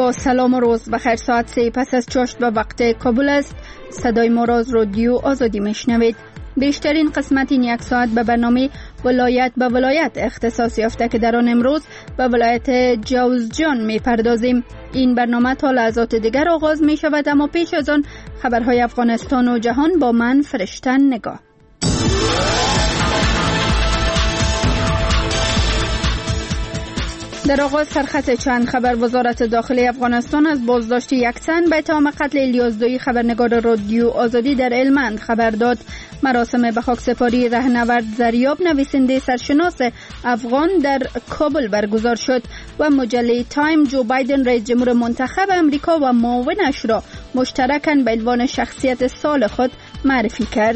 با سلام و روز بخیر. ساعت 3 پس از چاشت به وقت کابل است. صدای ما را از رادیو آزادی میشنوید. بیشترین قسمت این یک ساعت به برنامه ولایت به ولایت اختصاص یافته که در آن امروز به ولایت جوزجان میپردازیم. این برنامه تا لحظات دیگر آغاز می شود، اما پیش از آن خبرهای افغانستان و جهان با من فرشتن نگاه. در آغاز سرخط چند خبر. وزارت داخلی افغانستان از بازداشت یک تن به اتهام قتل الیاس دویی خبرنگار رادیو آزادی در هلمند خبر داد. مراسم به خاکسپاری رهنورد زریاب نویسنده سرشناس افغان در کابل برگزار شد و مجله تایم جو بایدن رئیس جمهور منتخب امریکا و معاونش را مشترکاً به عنوان شخصیت سال خود معرفی کرد.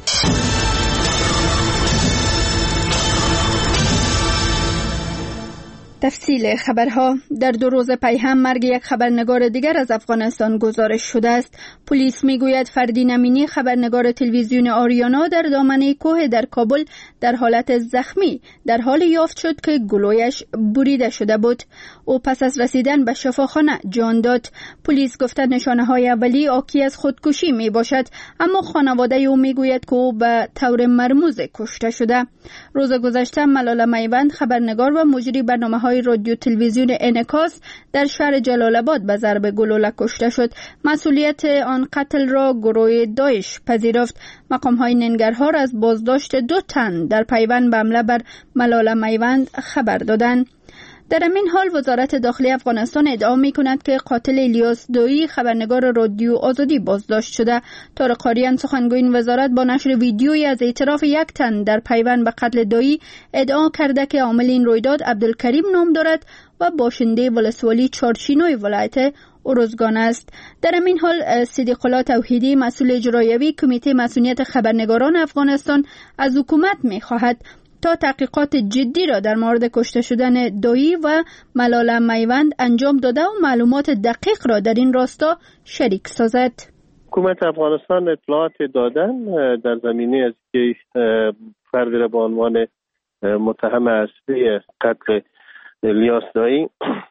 تفصیل خبرها. در 2 روز پی هم مرگ یک خبرنگار دیگر از افغانستان گزارش شده است. پلیس میگوید فردین امینی خبرنگار تلویزیون آریانا در دامنه کوه در کابل در حالت زخمی در حال یافت شد که گلویش بریده شده بود. او پس از رسیدن به شفاخانه جان داد. پلیس گفته نشانه‌های اولیه حاکی از خودکشی می باشد، اما خانواده او میگوید که او به طور مرموز کشته شده. روز گذشته ملاله میوند خبرنگار و مجری برنامه‌های رادیو تلویزیون انعکاس در شهر جلال آباد به ضرب گلوله کشته شد. مسئولیت آن قتل را گروه داعش پذیرفت. مقام‌های ننگرهار از بازداشت 2 تن در پیوند به حمله بر ملاله میوند خبر دادند. در این حال وزارت داخلی افغانستان ادعا می‌کند که قاتل الیاس دویی خبرنگار رادیو آزادی بازداشت شده. طارق قاریان سخنگوی این وزارت با نشر ویدیویی از اعتراف یک تن در پیوند به قتل دویی ادعا کرده که عامل این رویداد عبدالکریم نام دارد و باشنده ولسوالی چارچینوی ولایت ارزگان است. در این حال صدیق الله توحیدی مسئول اجرایی کمیته مسئولیت خبرنگاران افغانستان از حکومت می‌خواهد تا تحقیقات جدی را در مورد کشته شدن دویی و ملاله میوند انجام داده و معلومات دقیق را در این راستا شریک سازد. حکومت افغانستان اطلاعات دادن در زمینه از که فردی را به عنوان متهم اصلی قتل الیاس دویی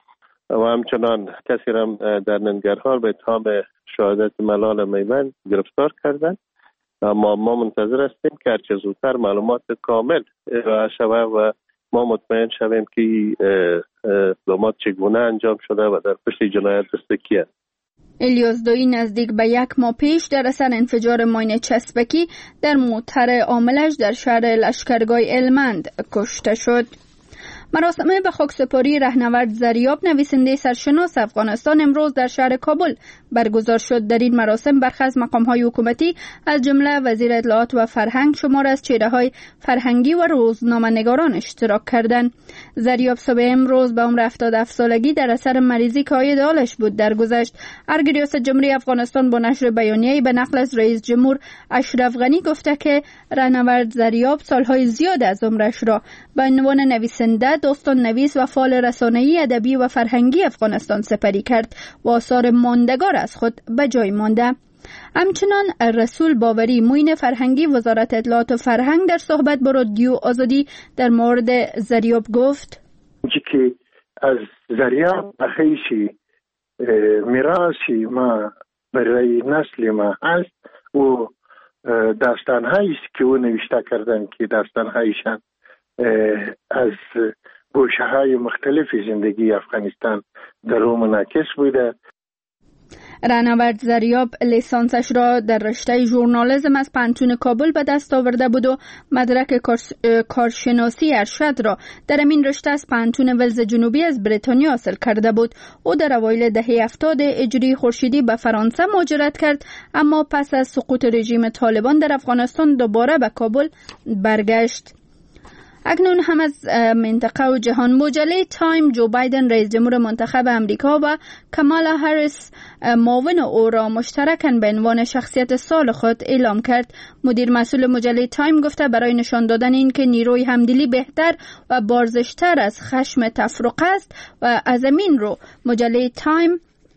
و همچنان کسی را در ننگرهار به اتهام شهادت ملاله میوند گرفتار کردند. اما ما منتظر هستیم که هرچه زودتر معلومات کامل ارائه شود و ما مطمئن شویم که اقدامات چگونه انجام شده و در پشت جنایت دست کی است. الیاس دویی نزدیک به 1 ماه پیش در اثر انفجار ماین چسبکی در موتر عاملش در شهر لشکرگاه هلمند کشته شد. مراسم به خاکسپاری رهنورد زریاب نویسنده سرشناس افغانستان امروز در شهر کابل برگزار شد. در این مراسم برخی از مقام‌های حکومتی از جمله وزیر اطلاعات و فرهنگ شمار از چهره‌های فرهنگی و روزنامه‌نگاران اشتراک کردند. زریاب صبح امروز به عمر 77 سالگی در اثر مریضی که عاید حالش بود درگذشت. ارگ ریاست جمهوری افغانستان با نشر بیانیه‌ای به نقل از رئیس جمهور اشرف غنی گفته که رهنورد زریاب سالهای زیاد از عمرش را به عنوان نویسنده، داستان نویس و فعال رسانه‌ای ادبی و فرهنگی افغانستان سپری کرد و آثار ماندگار از خود به جای مانده. همچنان رسول باوری معین فرهنگی وزارت اطلاعات و فرهنگ در صحبت با رادیو آزادی در مورد زریاب گفت که از زریاب بخیشی میراثی ما برای نسل ما هست و داستان‌هایی که او نوشته کردن که داستان‌هایشان از گوشه‌های مختلف زندگی افغانستان در او منعکس بوده. رهنورد زریاب لیسانسش را در رشته ژورنالیسم از پانتون کابل به دست آورده بود و مدرک کارشناسی ارشد را در این رشته از پانتون ولز جنوبی از بریتانیا حاصل کرده بود. او در اوایل دهه 70 هجری خورشیدی به فرانسه مهاجرت کرد، اما پس از سقوط رژیم طالبان در افغانستان دوباره به کابل برگشت. اکنون هم از منطقه و جهان. مجله تایم جو بایدن رئیس جمهور منتخب امریکا و کامالا هریس معاون او را مشترکاً به عنوان شخصیت سال خود اعلام کرد. مدیر مسئول مجله تایم گفته برای نشان دادن این که نیروی همدلی بهتر و بارزشتر از خشم تفرقه است و از همین رو مجله تایم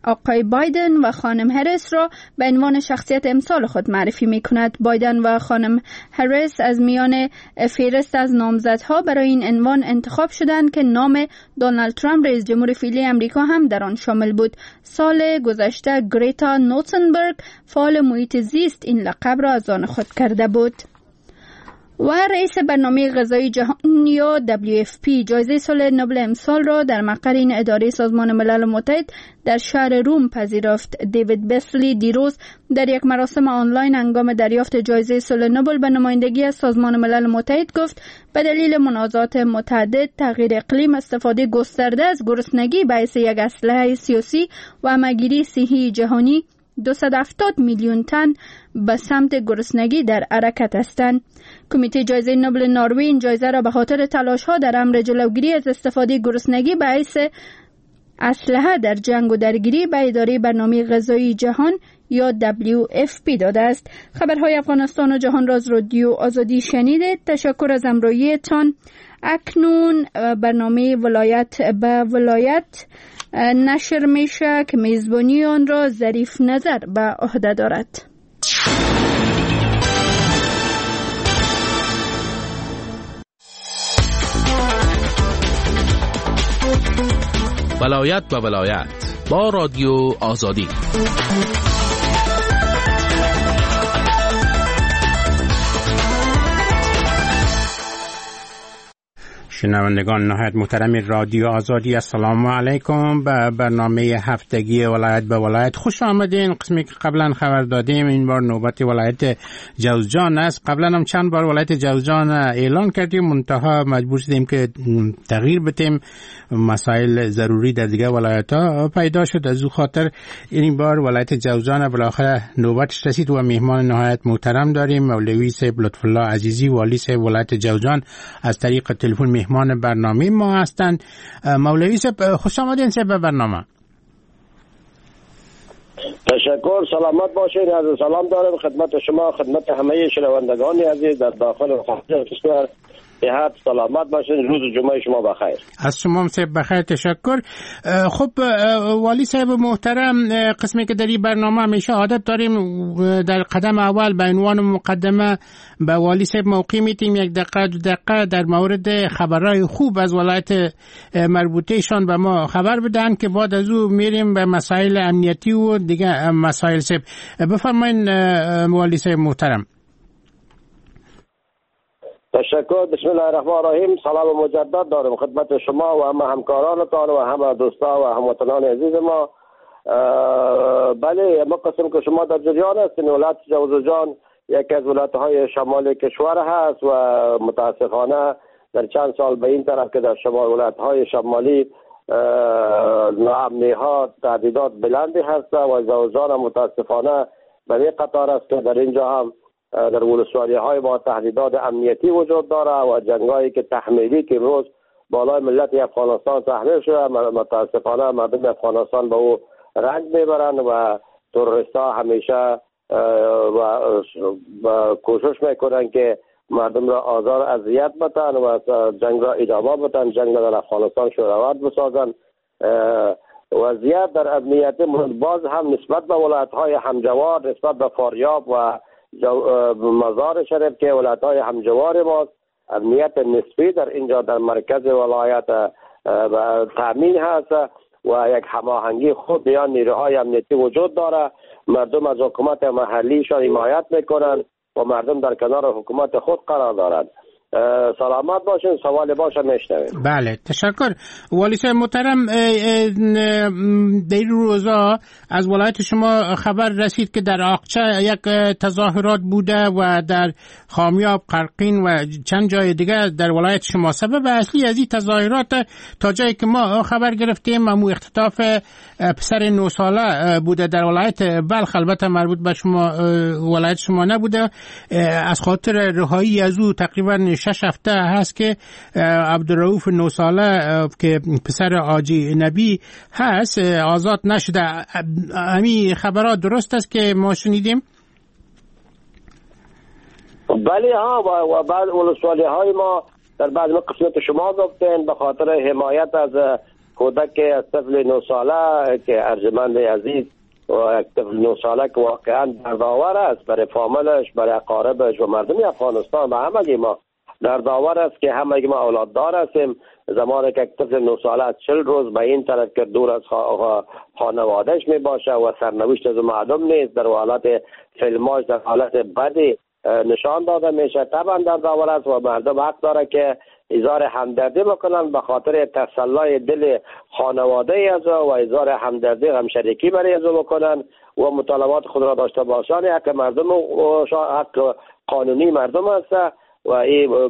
آقای بایدن و خانم هریس را به عنوان شخصیت امسال خود معرفی می کند. بایدن و خانم هریس از میان فهرست از نامزدها برای این عنوان انتخاب شدند که نام دونالد ترامپ رئیس جمهور فعلی امریکا هم در آن شامل بود. سال گذشته گریتا نوتنبرگ فعال محیط زیست این لقب را از آن خود کرده بود. و رئیس برنامه غذایی جهان یا WFP جایزه صلح نوبل امسال را در مقر این اداره سازمان ملل متحد در شهر روم پذیرفت. دیوید بسلی دیروز در یک مراسم آنلاین هنگام دریافت جایزه صلح نوبل به نمایندگی از سازمان ملل متحد گفت به دلیل منازعات متعدد، تغییر اقلیم، استفاده گسترده از گرسنگی باعث یک اسلحه سیاسی و همه‌گیری صحی جهانی 270 میلیون تن به سمت گرسنگی در حرکت هستند. کمیته جایزه نوبل نروژ این جایزه را به خاطر تلاش‌ها در امر جلوگیری از استفاده گرسنگی باعث اسلحه در جنگ و درگیری به اداره برنامه غذایی جهان یا WFP داده است. خبرهای افغانستان و جهان را از رادیو آزادی شنیدید. تشکر از همراهیتان. اکنون برنامه ولایت به ولایت نشر میشه که میزبانی آن را ظریف نظر به عهده دارد. ولایت به ولایت با رادیو آزادی. شنوندگان نهایت محترم رادیو آزادی، السلام علیکم. به برنامه هفتگی ولایت به ولایت خوش آمدین. قسمی که قبلا خبر دادیم این بار نوبت ولایت جوزجان است. قبلا هم چند بار ولایت جوزجان اعلان کردیم، منتها مجبور شدیم که تغییر بدیم، مسائل ضروری در دیگه ولایت ها پیدا شد. از او خاطر این بار ولایت جوزجان بالاخره نوبتش رسید و مهمان نهایت محترم داریم. مولوی صاحب لطف الله عزیزی، والی صاحب ولایت جوزجان، از طریق تلفن مهمان برنامه ما هستند. مولوی صاحب خوش آمدین صاحب به برنامه. تشکر، سلامت باشین. از سلام دارم خدمت شما، خدمت همه شنوندگان عزیز در داخل و خارج کشور. صحت سلامت باشین، روز جمعه شما بخیر. از شما صاحب بخیر، تشکر. خب والی صاحب محترم، قسمی که در این برنامه همیشه عادت داریم در قدم اول به عنوان مقدمه به والی صاحب موقع میتیم یک دقیقه دو دقیقه در مورد خبرهای خوب از ولایت مربوطهشان به ما خبر بدن که بعد از او میریم به مسائل امنیتی و دیگه مسائل. صاحب بفرمایید والی صاحب محترم. تشکر. بسم الله الرحمن الرحیم. سلام مجدد دارم خدمت شما و همه همکارانتان و همه دوستا و هموطنان عزیز ما. بله، ما قسم که شما در جریان هستین، ولایت جوزجان یکی از ولایت‌های شمالی کشور هست و متاسفانه در چند سال به این طرف که در شمال ولایت‌های شمالی ناامنی‌ها تهدیدات بلندی هست و جوزجان متاسفانه به این قطار است که در اینجا هم در ولسوالی‌های با تهدیدات امنیتی وجود داره و جنگایی که تحمیلی که روز بالای ملت افغانستان تحمیل شده، متاسفانه مردم افغانستان به او رنج میبرند و تروریست‌ها همیشه و کوشش میکنن که مردم را آزار اذیت بدن و جنگ را ادامه بدن، جنگ را در افغانستان شورآور بسازن. وضعیت در امنیت باز هم نسبت به ولایت‌های همجوار، نسبت به فاریاب و مزار شریف که ولایت‌های همجوار ماست، امنیت نسبی در اینجا در مرکز ولایت تامین هست و یک هماهنگی خوب میان نیروهای امنیتی وجود داره. مردم از حکومت محلیشان حمایت میکنند و مردم در کنار حکومت خود قرار دارند. سلامت باشین. سوال باشه میشنویم. بله، تشکر. والی صاحب محترم، در روزا از ولایت شما خبر رسید که در آقچه یک تظاهرات بوده و در خامیاب، قرقین و چند جای دیگه در ولایت شما. سبب اصلی از این تظاهرات تا جایی که ما خبر گرفتیم امو اختطاف پسر 9 ساله بوده در ولایت بلخ، البته مربوط به شما ولایت شما نبوده. از خاطر رهایی از او تقریبا 6 هفته هست که عبدالرؤوف 9 ساله که پسر آجی نبی هست آزاد نشده. همین خبرات درست است که ما شنیدیم؟ بله ها، و بعد ولسوالی های ما در بعض قسمت شما گفتین به خاطر حمایت از کودک از طفل 9 ساله که ارجمند عزیز و یک طفل 9 ساله که واقعا دردآور است برای فامیلش، برای اقاربش و مردم افغانستان و همگی ما دردآور است که همگی ما اولاددار هستیم. زمانی که یک طفل 9 ساله از 40 روز به این طرف که دور از خانوادهش می باشه و سرنوشت از معلوم نیست، در حالت فیلماش در حالت بدی نشان داده میشه، طبعا دردآور است و مردم حق داره که اظهار همدردی بکنن به خاطر تسلای دل خانواده از و اظهار همدردی همشریکی برای از بکنن و مطالبات خود را داشته باشن. حق مردم و حق قانونی مردم است و این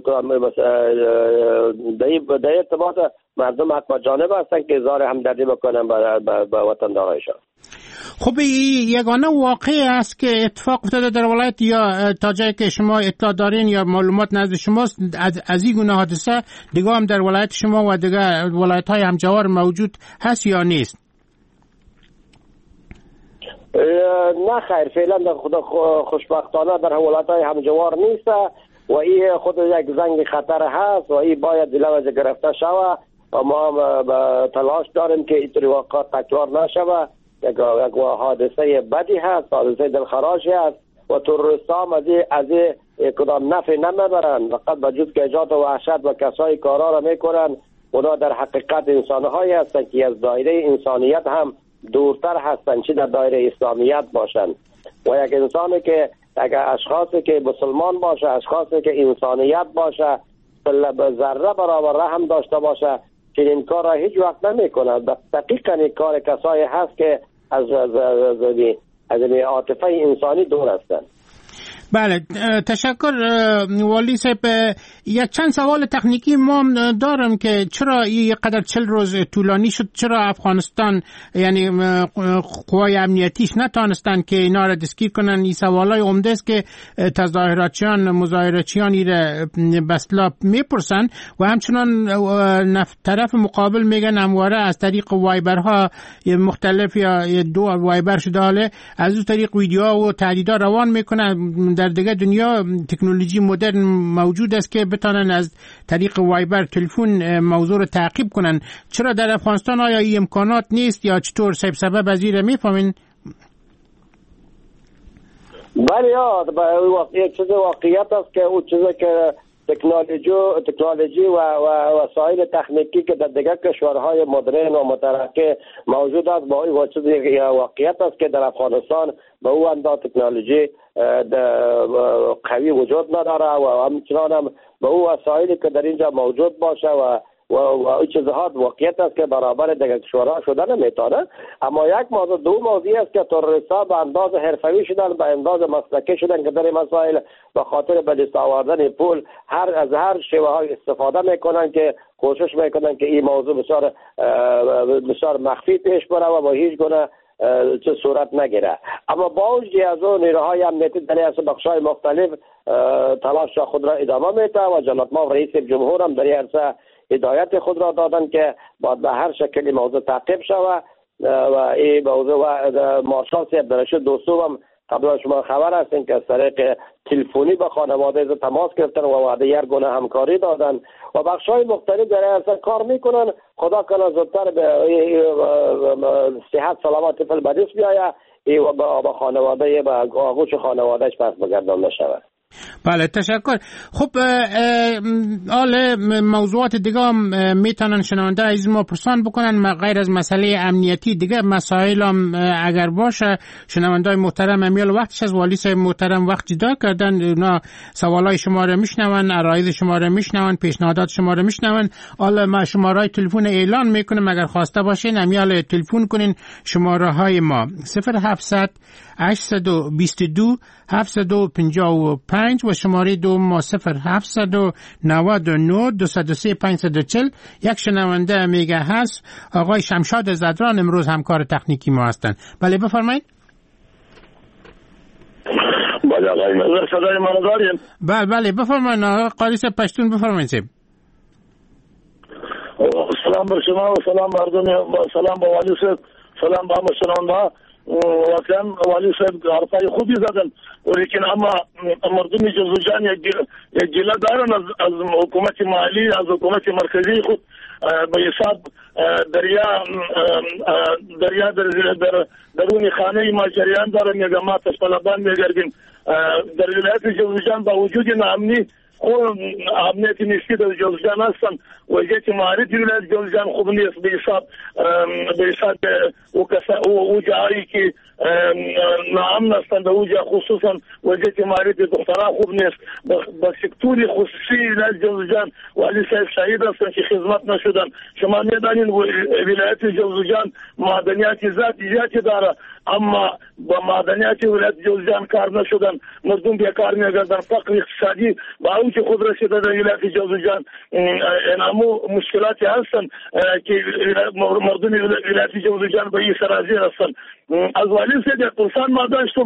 در ارتباط مردم حق با جانب هستن که اظهار همدردی بکنن به وطندارایشان. خب یگانه واقعی است که اتفاق افتاده در ولایت یا تا جایی که شما اطلاع دارین یا معلومات نزد شماست از این گونه حادثه دیگه هم در ولایت شما و دیگه ولایت های همجوار موجود هست یا نیست؟ نه خیر، فعلا در خوشبختانه در ولایت های همجوار نیست و این خود یک زنگ خطر هست و این باید لوازه گرفته شود و ما تلاش داریم که اینطوری واقعات تکرار نشود. یک حادثه بدی هست، حادثه دلخراشی هست و تروریستان از کدام نفع نمیبرند، فقط به جز که ایجاد وحشت و کسای کارا را میکنن. اونا در حقیقت انسانهایی هستند که از دایره انسانیت هم دورتر هستند، چه در دایره اسلامیت باشند. و یک انسانی که اگر اشخاصی که مسلمان باشه، اشخاصی که انسانیت باشه، ذره برابر رحم داشته باشه، که این کار را هیچ وقت نمیکنه. دقیقاً این کار کسایی هست که از عاطفه انسانی دور هستند. بله، تشکر والی صاحب. یک چند سوال تکنیکی ما دارم که چرا یک قدر 40 روز طولانی شد؟ چرا افغانستان یعنی قوای امنیتیش نتانستن که اینا را دستگیر کنن؟ این سوالای عمده است که تظاهراتچیان مظاهره‌چیان بسلا میپرسن و همچنان طرف مقابل میگن همواره از طریق وایبرها مختلف یا دو وایبر شده حاله از اون طریق ویدیوها و تهدیدها روان میکنن. در دیگه دنیا تکنولوژی مدرن موجود است که بتانن از طریق وایبر تلفن موضوع رو تعقیب کنن. چرا در افغانستان آیا این امکانات نیست یا چطور سبب از این میفهمین؟ بله، یک چیز واقعیت است که اون چیزی که تکنولوژی و وسایل تکنیکی که در دیگر کشورهای مدرن و مترقی موجود است با این چیز واقعیت است که در افغانستان به او اندازه تکنولوژی قوی وجود نداره و همچنان هم به او وسایلی که در اینجا موجود باشه و این چیزها واقعیت است که برابر دیگر کشورها شده نمیتونه. اما یک موضوع دو موضوعی است که تروریست‌ها به اندازه حرفه‌ای شدن، به اندازه مسلکی شدن که در این مسائل به خاطر به دست آوردن پول از هر شیوه‌های استفاده میکنن که کوشش میکنن که این موضوع بسیار مخفی پیش بره و با هیچ گونه چه صورت نگیره. اما با وجود از اون نیروهای امنیتی در بخش‌های مختلف تلاش خود را ادامه میده و جناب ما رئیس جمهور هم در این عرصه هدایت خود را دادن که باید به هر شکلی موضوع تعقیب شود و این موضوع و مارشال صاحب عبدالرشید دوستو هم قبلا شما خبر هستین که از طریق تلفنی به خانواده تماس گرفتن و وعده یک گونه همکاری دادن و بخش‌های مختلف در اصلا کار میکنن. خدا کنه زودتر به صحت سلامت طفل به دست بیاید و به خانواده به آغوش خانوادهش پس بگردانده شود. بله، تشکر. خب حالا موضوعات دیگه هم میتونن شنونده از ما پرسان بکنن غیر از مسئله امنیتی، دیگه مسائل هم اگر باشه شنونده محترم امیال وقتش از والی صاحب محترم وقت جدا کردن، اونا سوالای شما رو میشنون، عرایض شما رو میشنون، پیشنهادات شما رو میشنون. حالا ما شمارهای تلفن اعلان میکنیم، اگر خواسته باشین امیال تلفن کنین. شماره های ما 0700 822 755 و شماره دو ما 0799 203 540. یک شنونده میگه هست آقای شمشاد زدران امروز همکار تکنیکی ما هستند. بله بفرمایید. بله آقای مزر صدای ما داریم؟ بله بفرمایید آقای قاری صاحب پشتون بفرمایید. سلام بر شما و سلام مردم و سلام با والی صاحب، سلام با شنونده. واقعا والی صاحب حرفای خوبی زدن ولیکن اما مردم جزوجان یک گله دارن از حکومت مالی، از حکومت مرکزی خود به حساب دریا در درون خانه ما جریان داره میگه ما طالبان میگردیم در ولایت جوزجان با وجود ناامنی امنیت نسبی در جوزجان هستن وضعیت معارض ولایت جوزجان خوب نیست به حساب او جایی که ناامن هستند او جا خصوصا وضعیت معارض دختران خوب نیست با سکتور خصوصی ولایت جوزجان والی صاحب شهید هستن که خدمت نشدن شما میدانین ولایت جوزجان معدنیات زیادی داره اما با معدنیات ولایت جوزجان کار نشدن مردم بیکار میگردن فقر اقتصادی با اون که خود رسیده در ولایت جوزجان اینامو مشکلاتی هستن که مردم ولایت جوزجان به این سرازیر هستن از والی صاحب پرسان ما داشتم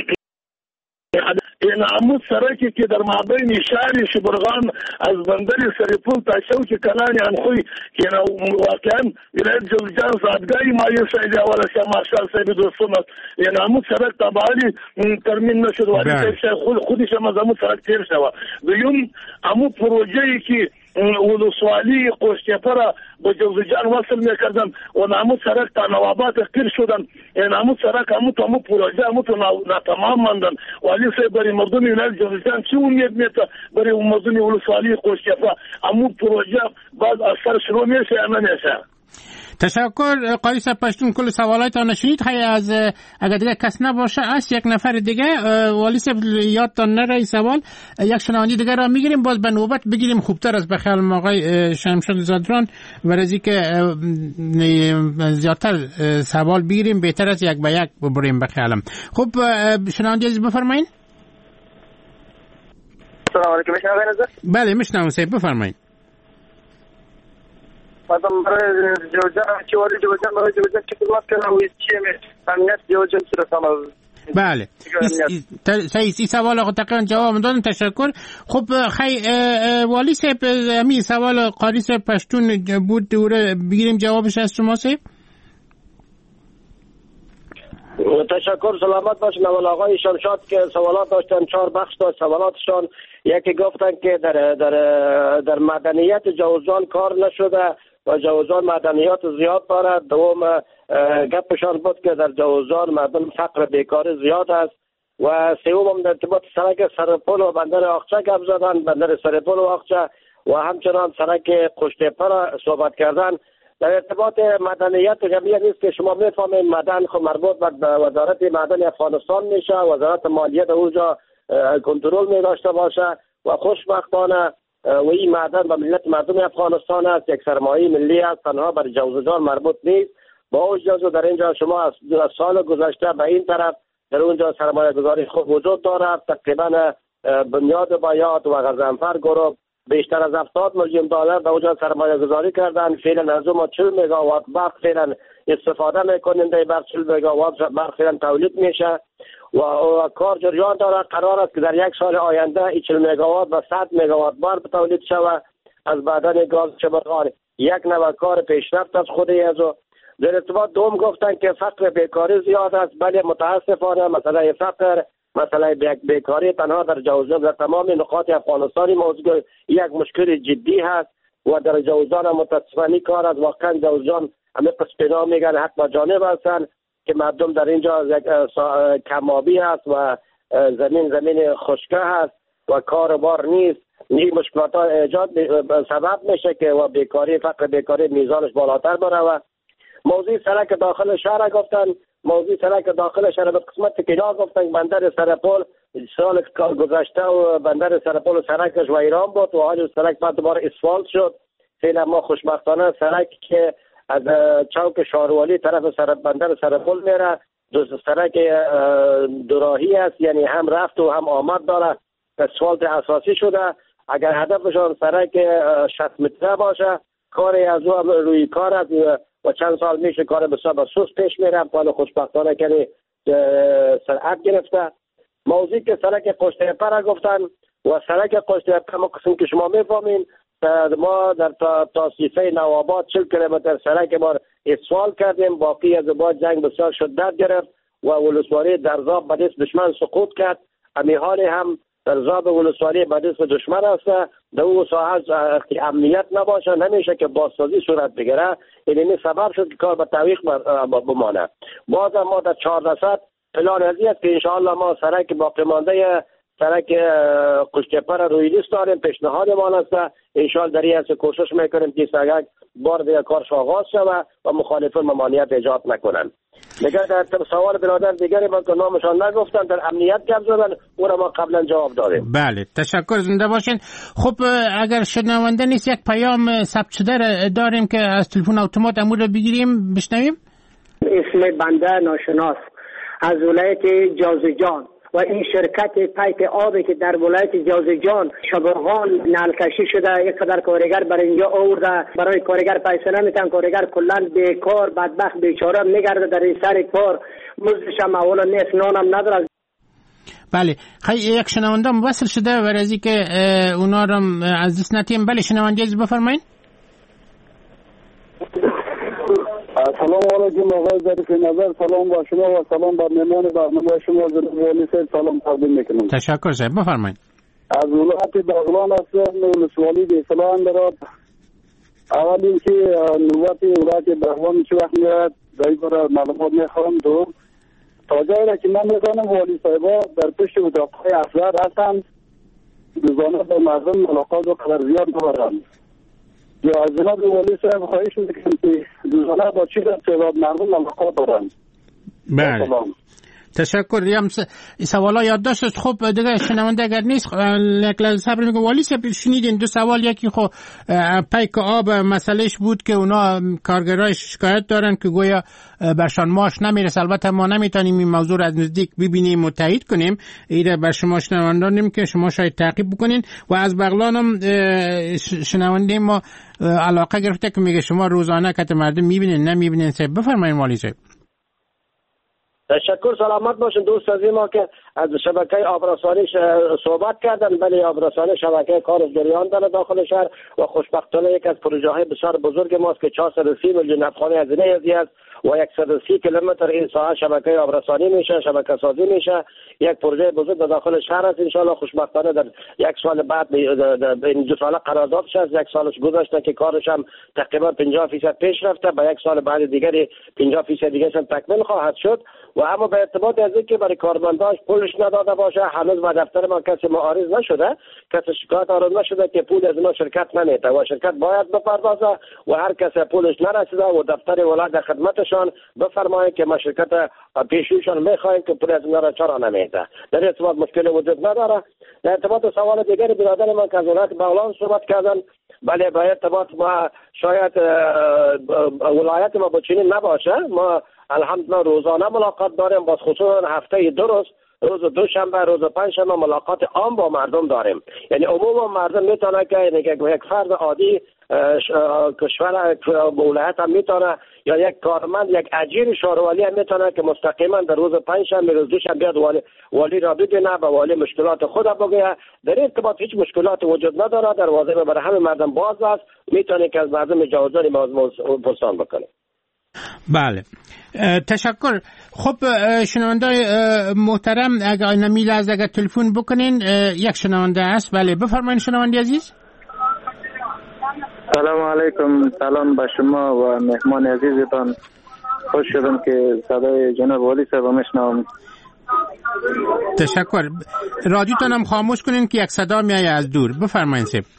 این عمود سرکی که در مابین شهر شبرغان از بندر سرپول تا شوک کلانی انخوی که واقعا ولایت جوزجان زادگاهی مایه سایده اولا شاه مارشال صاحب دوستم است این عمود سرک تبالی ترمین نشد والی صاحب خودش هم از عمود سرک تیر شد دویم عمود پروژه‌ای که ولسوالی قوشتیپه را به جوزجان وصل میکردن و نامو سرک تا نوابات قیر شدن نامو سرک همو پروژه همو ناتمام ماندن والی صاحب برای مردم ولایت جوزجان چی امید میته برای مردم ولسوالی قوشتیپه همو پروژه بعد اثر شروع میشه یا نمیشه. تشکر قاری صاحب پشتون کل سوالایتان نشنید خیلی از اگر دیگه کس نباشه است یک نفر دیگه والی صاحب یادتان نره سوال یک شنونده دیگه را میگیریم باز به نوبت بگیریم خوبتر از بخیال آقای شمشاد زادران و رزی که زیادتر سوال بگیریم بهتر از یک به یک ببریم بخیالم. خب شنونده عزیز بفرمایین. سلام علیکم میشنوین؟ بله میشنوم صاحب بفرمایین. مثلا برای جوزجان چه ولی جوزجان برای جوزجان چه خدمت کنم و چیه امنیت جوزجان چی رسانه؟ بله این سوال آقا تقریبا جواب دادن تشکر. خب خیلی والی صاحب همین سوال قاری صاحب پشتون بود دوره بگیریم جوابش از شما صاحب. تشکر سلامت باشین. اول آقای شمشاد که سوالات داشتن 4 بخش داشت سوالاتشان یکی گفتن که در مدنیت جوزجان کار نشده و جوزجان مدنیات زیاد دارد. دوم گپشان بود که در جوزجان مردم فقر بیکاری زیاد است و سوم در ارتباط سرک سرپل و بندر آقچه گپ زدن بندر سرپل و آقچه و همچنان سرک قوشتیپه را صحبت کردن. در ارتباط مدنیت جمعیت نیست که شما میفهمید مدن خب مربوط به وزارت معدن افغانستان میشه وزارت مالیه در اونجا کنترل می داشته باشه و خوشبختانه و این معدن به ملت مردم افغانستان است یک سرمایه ملی است تنها بر جوزجان مربوط نیست. با وجود در اینجا شما از سال گذشته به این طرف در اونجا سرمایه گذاری خوب وجود دارد تقریبا بنیاد بایات و غزنفر گروه بیشتر از 70 میلیون دلار در اونجا سرمایه گذاری کردن. فعلا از اون 40 مگاوات برق فعلا استفاده میکنیم در برق 40 مگاوات برق فعلا تولید میشه و کار جریان داره. قرار است که در یک سال آینده 40 مگاوات و 100 مگاوات برق تولید شود از معدن گاز شبرغان. یک نوع کار پیشرفت از خودی از در ارتباط دوم گفتن که فقر بیکاری زیاد است ولی متاسفانه مسئله فقر مسئله بیکاری تنها در جوزجان در تمام نقاط افغانستان موضوع یک مشکل جدی هست و در جوزجان متاسفانه کار از واقعا جوزجان همه قسمنا میگن حق با جانب هستن که مردم در اینجا کمابی هست و زمین خشکه هست و کار بار نیست. این مشکلات ها ایجاد سبب میشه که و بیکاری فقر بیکاری میزانش بالاتر بره. و موضوع سرک داخل شهر گفتن موضوع سرک داخل شهر به قسمت که گفتن بندر سرپل سال گذشته و بندر سرپل سرکش ویران بود و حال سرک بعد دوباره اسفالت شد. فعلا ما خوشبختانه سرک که از چوک شاروالی طرف بندر سرپل میره سرک دوراهی است یعنی هم رفت و هم آمد داره اسفالت اساسی شده. اگر هدفشان سرک 60 متره باشه کاری از او روی کار است و چند سال میشه کار بسیار سست پیش میره حالا خوشبختانه که سرعت گرفته. موضوعی که سرک قوشتیپه را گفتن و سرک قوشتیپه ما قسم که شما میفهمین ما در توصیفه نواباد 40 کیلومتر سرک ما اسفالت کردیم باقی از بعد جنگ بسیار شدت گرفت و ولسوالی درزاب به دست دشمن سقوط کرد. همین حال هم در ضابط ولسوالی به دست دشمن است. در اون ساحه امنیت نباشه، نمیشه که بازسازی صورت بگیره. این سبب شد که کار به تعویق بمانه. باز ما در 400 پلان ازی است که انشاءالله ما سرک باقی مانده سرک قشتپر روی لیست داریم. پیشنهاد ما است انشاءالله در این کوشش میکنیم که سرک بار دیگه کارش آغاز شود و مخالفان ممانعت ایجاد نکنند. دیگه در سوال برادر دیگری من که نامشان نگفتن در امنیت گپ زدن، او را ما قبلا جواب دادیم. بله تشکر، زنده باشین. خب اگر شنونده نیست یک پیام ثبت شده داریم که از تلفن اتومات امور رو بگیریم بشنویم. اسم بنده ناشناس از ولایت جوزجان و این شرکت پایپ آبی که در ولایت جوزجان شبرغان نلکشی شده، یک قدر کارگر برای اینجا آورده، برای کارگر پیسه نمیتن، کارگر کلا بیکار بدبخت بیچاره میگرده در این سر کار، مزدش هم اولا نیست، نانم نداره. بله یک شنونده موصل شده و رازی که اونا رو از دست نتیم. بله شنونده از بفرمایید. سلام علیکم آقای ظریف نظر، سلام با شما و سلام با مهمان برنامه شما جناب والی صاحب سلام تقدیم میکنم. تشکر صاحب بفرمایید. از ولایت بغلان هستم، ولسوالی بیسلا اندراب. اول اینکه نوبت ولایت بغلان چه وقت میاد در این باره معلومات میخوام. تو تا جایی را که من میدانم والی صاحبا در پشت اتاقهای افراد هستند، روزانه با مردم ملاقات و قدر زیاد ندارند. یا از جناب والی صاحب خواهش میکنم که روزانه با چی در تعداد مردم ملاقات دارند. بله تشکر. یم سوالا یادداشت است. خب دیگه شنونده اگر نیست لکل صبر میگه. والی صاحب شنیدین دو سوال، یکی خب پیک آب مسئلهش بود که اونا کارگرای شکایت دارن که گویا برشان ماش نمیرسه. البته ما نمیتونیم این موضوع از نزدیک ببینیم و تایید کنیم، ایره بر شما شنوندانیم که شما شاید تعقیب بکنین. و از بغلانم شنونده ما علاقه گرفته که میگه شما روزانه که مردم میبینین نمیبینین. صاحب بفرمایید والی صاحب. تشکر، سلامت باشین. دوست عزیز ما که از شبکه آبرسانی صحبت کردن. بله آبرسانی شبکه کار جریان داره داخل شهر و خوشبختانه یک از پروژه های بسیار بزرگ ماست که 430 میلیون افغانی هزینه ازی است و 130 کیلومتر این ساحه شبکه آبرسانی میشه، شبکه سازی میشه. یک پروژه بزرگ در داخل شهر است. ان شاء الله خوشبختانه در یک سال بعد این دو سال قراردادش است، یک سالش گذشته که کارش هم تقریبا 50% پیش رفته، با یک سال بعد دیگری 50% دیگه هم تکمیل خواهد شد. و اما به ارتباط از اینکه برای کارمنداش پولش نداده باشه، هنوز به دفتر ما کسی معارض نشده، کسی شکایت آورده نشده که پول از ما شرکت نمیده و شرکت باید بپردازه و هر کسی پولش نرسیده و دفتر ولایت در خدمتشان بفرمایید که ما شرکت پیشویشان میخواهیم که پول از ما را چرا نمیده. در ارتباط مشکل وجود نداره. در ارتباط سوال دیگری برادر من که از ولایت بغلان صحبت کردن، بله به ارتباط ما شاید ولایت ما با چنین نباشه. ما الحمدلله روزانه ملاقات داریم، باز خصوصا هفته روز دوشنبه روز پنجشنبه ملاقات عام با مردم داریم. یعنی عموما مردم میتونه که یک فرد عادی کشور ولایت هم میتونه یا یک کارمند یک اجیر شهروالی هم میتونه که مستقیما در روز پنجشنبه روز دوشنبه بیاد والی را ببینه، به والی مشکلات خود بگه. در ارتباط هیچ مشکلات وجود نداره، دروازه برای همه مردم باز است، میتونه که از مردم اجازه پرسان بکنه. بله تشکر. خب شنونده محترم اگر نمیل از اگر تلفن بکنین یک شنونده است. بله بفرمایید شنونده عزیز. سلام علیکم، سلام به شما و مهمان عزیزتان. خوش شدم که صدای جناب والی صاحب میشنوم. تشکر. رادیوتون هم خاموش کنین که یک صدا میایه از دور. بفرمایید صاحب.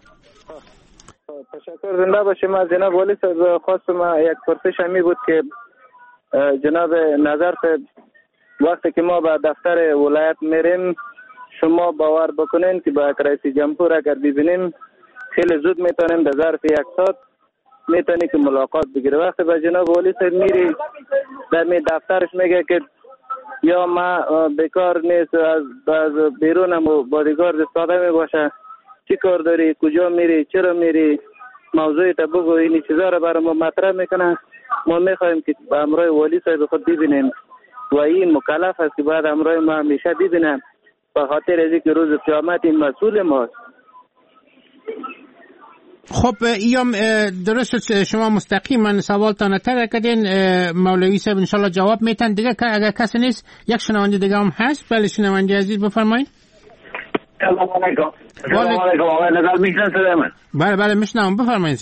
تشکر، زنده باشیم. از جناب والی صاحب خواستم یک پرسش همی بود که جناب نظر صاحب وقتی که ما به دفتر ولایت میریم شما باور بکنین که با رئیس جمهور اگر ببینیم خیلی زود میتونیم در ظرف یک ساعت میتونی که ملاقات بگیره. وقتی به جناب والی صاحب میری در می دفترش میگه که یا ما بیکار نیست، از بیرونم بادیگارد استاده میباشه، چی کار داری، کجا میری، چرا میری، موضوعی تا بگو، این چیزا رو برای ما مطرح میکنه. ما میخوایم که با امرای والی صاحب خود ببینیم و این مکلف است که باید امرای ما همیشه ببینیم به خاطر از اینکه روز قیامت این مسئول ماست. خب ایام درست شما مستقیما سوالتان تر کردین، مولوی صاحب انشالله جواب میتن. دیگه اگر کسی نیست یک شنونده دیگه هم هست. بله شنونده عزیز بفرمایید. سلام علیکم. سلام علیکم آقای نظر میشنن صدای من؟ بله میشنم، بفرمایید.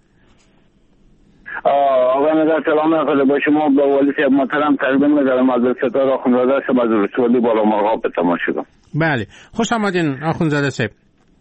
آقای نظر سلام میکنم با شما، با والی صاحب محترم تقدیم می‌کنم از ستاره آخوندزاده صاحب از رسولی بالا مرغا به تماشا. بله خوش آمدین آخوندزاده صاحب.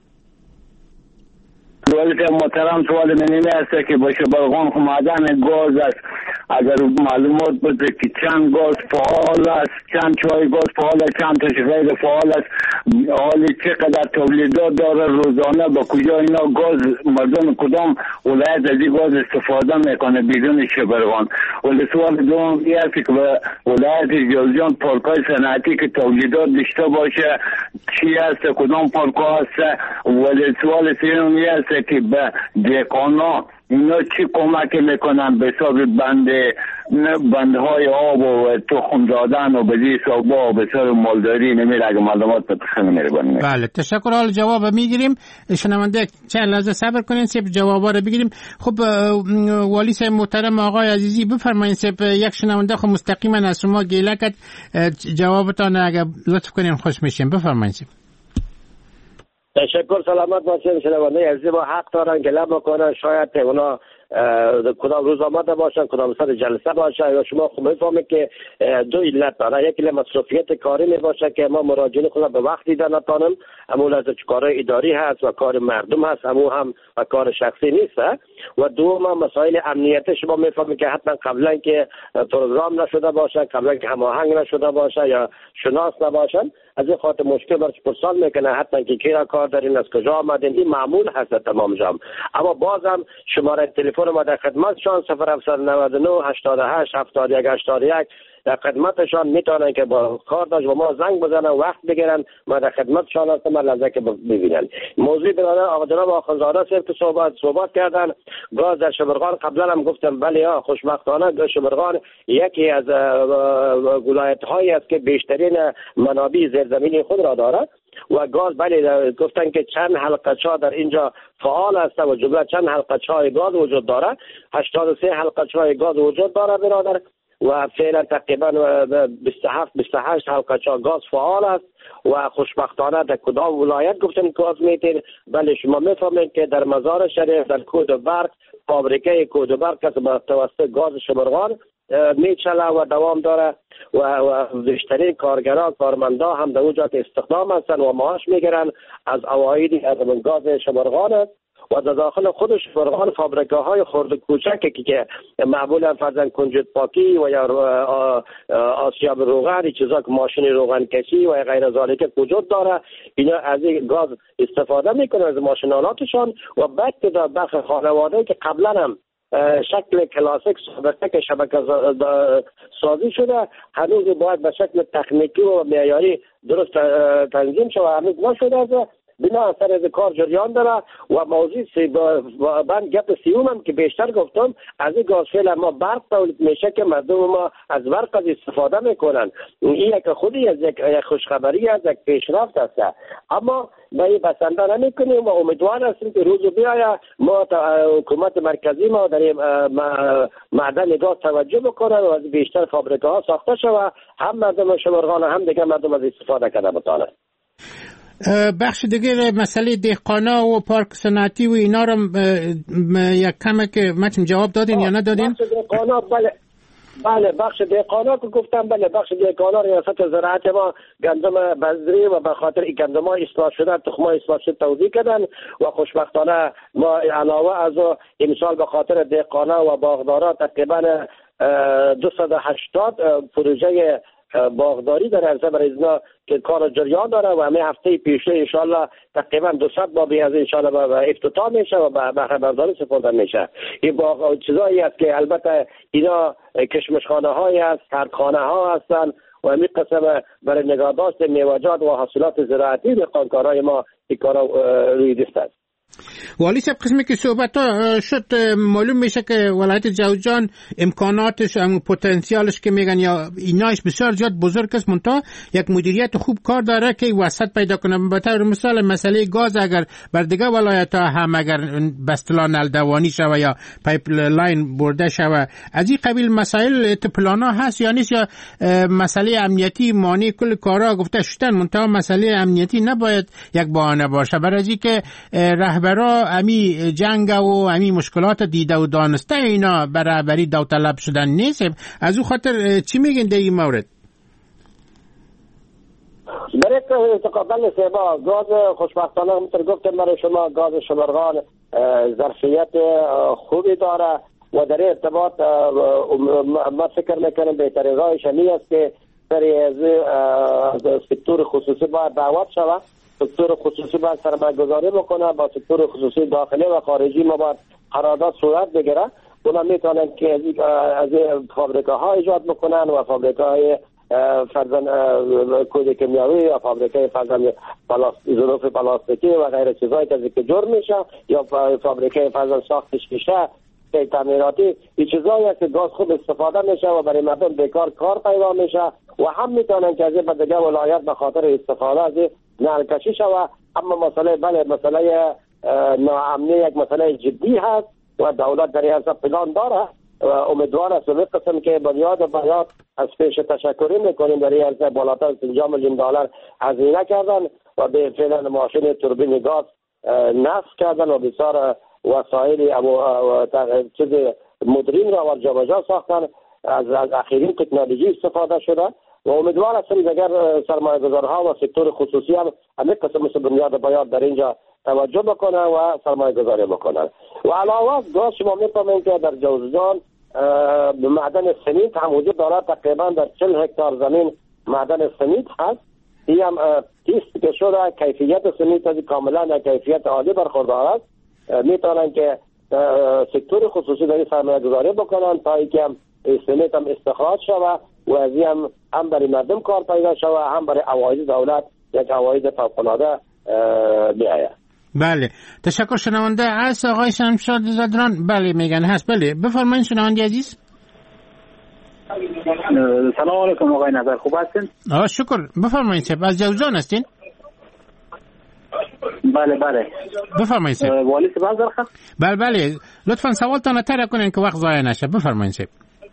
والی صاحب محترم سوال من این است که با شبرغان معدن گاز است، اگر معلومات بده که چند گاز فعال است، چند چای گاز فعال است، چند تاش غیر فعال است، حالی چقدر تولیدات داره روزانه، با کجا اینا گاز مردم کدام ولایت از این گاز استفاده میکنه بدون شبرغان. ولی سوال دوم این است که به ولایت جوزجان پارکای صنعتی که تولیدات داشته باشه چی است، کدام پارکا هست. ولی سوال سوم این است که به دهقانا اینا چی کمک میکنن به حساب بندهای آب و تخم دادن و به حساب و به حساب مالداری نمیره اگه معلومات بتخن نمیره بانید. بله تشکر. حال جواب میگیریم، شنونده چند لحظه صبر کنین سیب جوابا رو بگیریم. خب والی صاحب محترم آقای عزیزی بفرمایید. سیب یک شنونده خب مستقیما از شما گله کرد، جوابتان اگه لطف کنین خوش میشیم. بفرمایید. تشکر. سلامت باشین. شنونده عزیز ما حق دارن گله بکنن، شاید اونا کدام روز آمده باشن کدام سر جلسه باشه، یا شما خوب میفهمید که دو علت داره. یک مصروفیت کاری می باشه که ما مراجعین خود به وقت دیدن نتانم، امون از کار اداری هست و کار مردم هست، امون هم و کار شخصی نیست. و دوم مسائل امنیتی شما میفهمید که حتما قبلا که پروگرام نشده باشه، قبلا که هماهنگ نشده باشه یا شناس نباشن، از این خاطر مشکل برش پرسان میکنه حتما که کی را کار دارین، از کجا آمدین. این معمول هست تمام جام. اما بازم شماره تلفن ما در خدمتشان 0799 88 71 81 در خدمتشان میتونن که با کار داشت و ما زنگ بزنن وقت بگیرن، ما در خدمتشان هستم لحظه که ببینن. موضوع برادر آقا جناب آخوندزاده صاحب که صحبت کردن گاز در شبرغان، قبلا هم گفتم بله خوشبختانه شبرغان یکی از ولایت هایی است که بیشترین منابع زیرزمینی خود را دارد و گاز بله گفتن که چند حلقه‌چا در اینجا فعال است و جمله چند حلقه‌چای گاز وجود دارد. 83 حلقه‌چای گاز وجود دارد برادر و فعلا تقریبا 27-28 حلقه‌چا گاز فعال است و خوشبختانه در کدام ولایت گفتن گاز میتین. بله شما میفهمید که در مزار شریف در کودبرگ فابریکه کودبرگ که به توسط گاز شبرغان میچله و دوام داره و بیشترین کارمندا هم در اونجا استخدام هستن و معاش میگیرن از عواید از گاز شبرغان است. و در داخل خودش شبرغان فابریکه های خرد کوچکی که معمولا فرضاً کنجد پاکی و یا آسیاب روغن، چیزا که ماشین روغن کشی و غیر ذالک وجود داره، اینا از این گاز استفاده میکنن از ماشینالاتشان و بعد که در برخی خانواده که قبلا هم شکل کلاسیک سابقه که شبکه سازی شده هنوز باید به شکل تکنیکی و معیاری درست تنظیم شده، هنوز نشده است. بنا اثر از کار جریان داره و موضوع من گپ سیومم که بیشتر گفتم از این گاز فعلا ما برق تولید میشه که مردم ما از برق از استفاده میکنن. این یک خودی از یک خوشخبری از یک پیشرفت است، اما ما این بسنده نمیکنیم و امیدوار هستیم که روز بیاید ما حکومت مرکزی ما در معدن گاز توجه بکنن و از بیشتر فابریکه ها ساخته شود، هم مردم شبرغان هم دیگه مردم از استفاده کنه بتانه. بخش دیگه مسئله دهقانا و پارک صنعتی و اینا رو یک کمک متن جواب دادین یا ندادین؟ بخش دهقانا بله بخش دهقانا که گفتم بله بخش دهقانا ریاست زراعت ما گندم بذری و به خاطر این گندم ها اصلاح شده تخمای اصلاح شده توزیع کردن و خوشبختانه ما علاوه از امسال به خاطر دهقانا و باغدارا تقریبا 280 پروژه باغداری در عرضه بر ازنا که کار جریان داره و همه هفته پیشو انشالله تقریبا 200 بابی از انشالله به افتتاح میشه و به بهره برداری سپرده میشه. این باغ چیزایی است که البته اینا کشمشخانه هایی است، ترکخانه ها هستن و همین قسم برای نگهداشت میوه‌جات و حاصلات زراعتی دهقانکارای ما این کارا روی دست است. والی صاحب قسمی که صحبت ها شد معلوم میشه که ولایت جوزجان امکاناتش پتانسیالش که میگن یا ایناش بسیار زیاد بزرگ است، منتها یک مدیریت خوب کار داره که وسط پیدا کنه. به طور مثال مسئله گاز اگر بر دیگه ولایت ها هم اگر بستلا نلدوانی شوه یا پایپ لاین برده شوه، از این قبیل مسائل پلانا هست یا نیست، یا مسئله امنیتی مانع کل کارا گفته شدن، منتها مسئله امنیتی نباید یک بهانه باشه برای اینکه رهبرا امی جنگ و امی مشکلات دیده و دانسته اینا برابری داوطلب شدن نیست. از او خاطر چی میگین در این مورد؟ برای تقابل سیبا گاز خوشبختانه همونطور گفتم برای شما گاز شبرغان ظرفیت خوبی داره و در ارتباط ما فکر میکنم بهترین راهش همی است که از سکتور خصوصی باید دعوت شود. سکتور خصوصی باید سرمایه گذاری بکنه، با سکتور خصوصی داخلی و خارجی ما باید قرارداد صورت بگیره. اونا میتونن که از فابریکه ها ایجاد بکنن و فابریکه های فرزن کود کیمیاوی یا فابریکه فرزن ظروف پلاستیکی و غیره چیزایی که جور میشه، یا فابریکه فرزن ساخت کشکشه تعمیراتی، این چیزایی است که گاز خوب استفاده میشه و برای مردم بیکار کار پیدا میشه و هم میتونن که از این دیگه ولایت به خاطر استفاده از نلکشی شود. اما مسئله ناامنی یک مسئله جدی هست و دولت در این پلان داره و امیدوار است به قسم که بنیاد از پیش تشکری میکنیم در این بالاتر از 50 میلیون دلار هزینه کردن و به فعلا ماشین توربین گاز نصب کردن و بسیار وسایل چیز مدرین را و جابجا ساختن، از اخیرین تکنولوژی استفاده شده و امیدوار هستیم اگر سرمایه گذارها و سکتور خصوصی هم همه قسم مثل بنیاد باید در اینجا توجه بکنن و سرمایه گذاری بکنن. و علاوه گاز شما میفهمین که در جوزجان معدن سمنت هم وجود دارد، تقریبا در 40 هکتار زمین معدن سمنت هست. این هم تیست که شده کیفیت سمنت کاملا کیفیت عالی برخوردار است. میتونن که سکتور خصوصی در این سرمایه گذاری بکنن تا اینکه سمنت هم استخراج شود و از این هم برای مردم کار پیدا شود، هم برای عواید دولت یک عواید فوق‌العاده بیاید. بله، تشکر. شنونده هست آقای شمشاد زدران؟ بله میگن هست. بله بفرمایید شنونده عزیز. سلام علیکم آقای نظر، خوب هستین؟ شکر. بفرمایید صاحب، از جوزجان هستین؟ بله بفرمایید صاحب. والی صاحب درخواست. بله لطفا سوالتان تر کنین که وقت ضایع نشه. بفرمایید صاحب.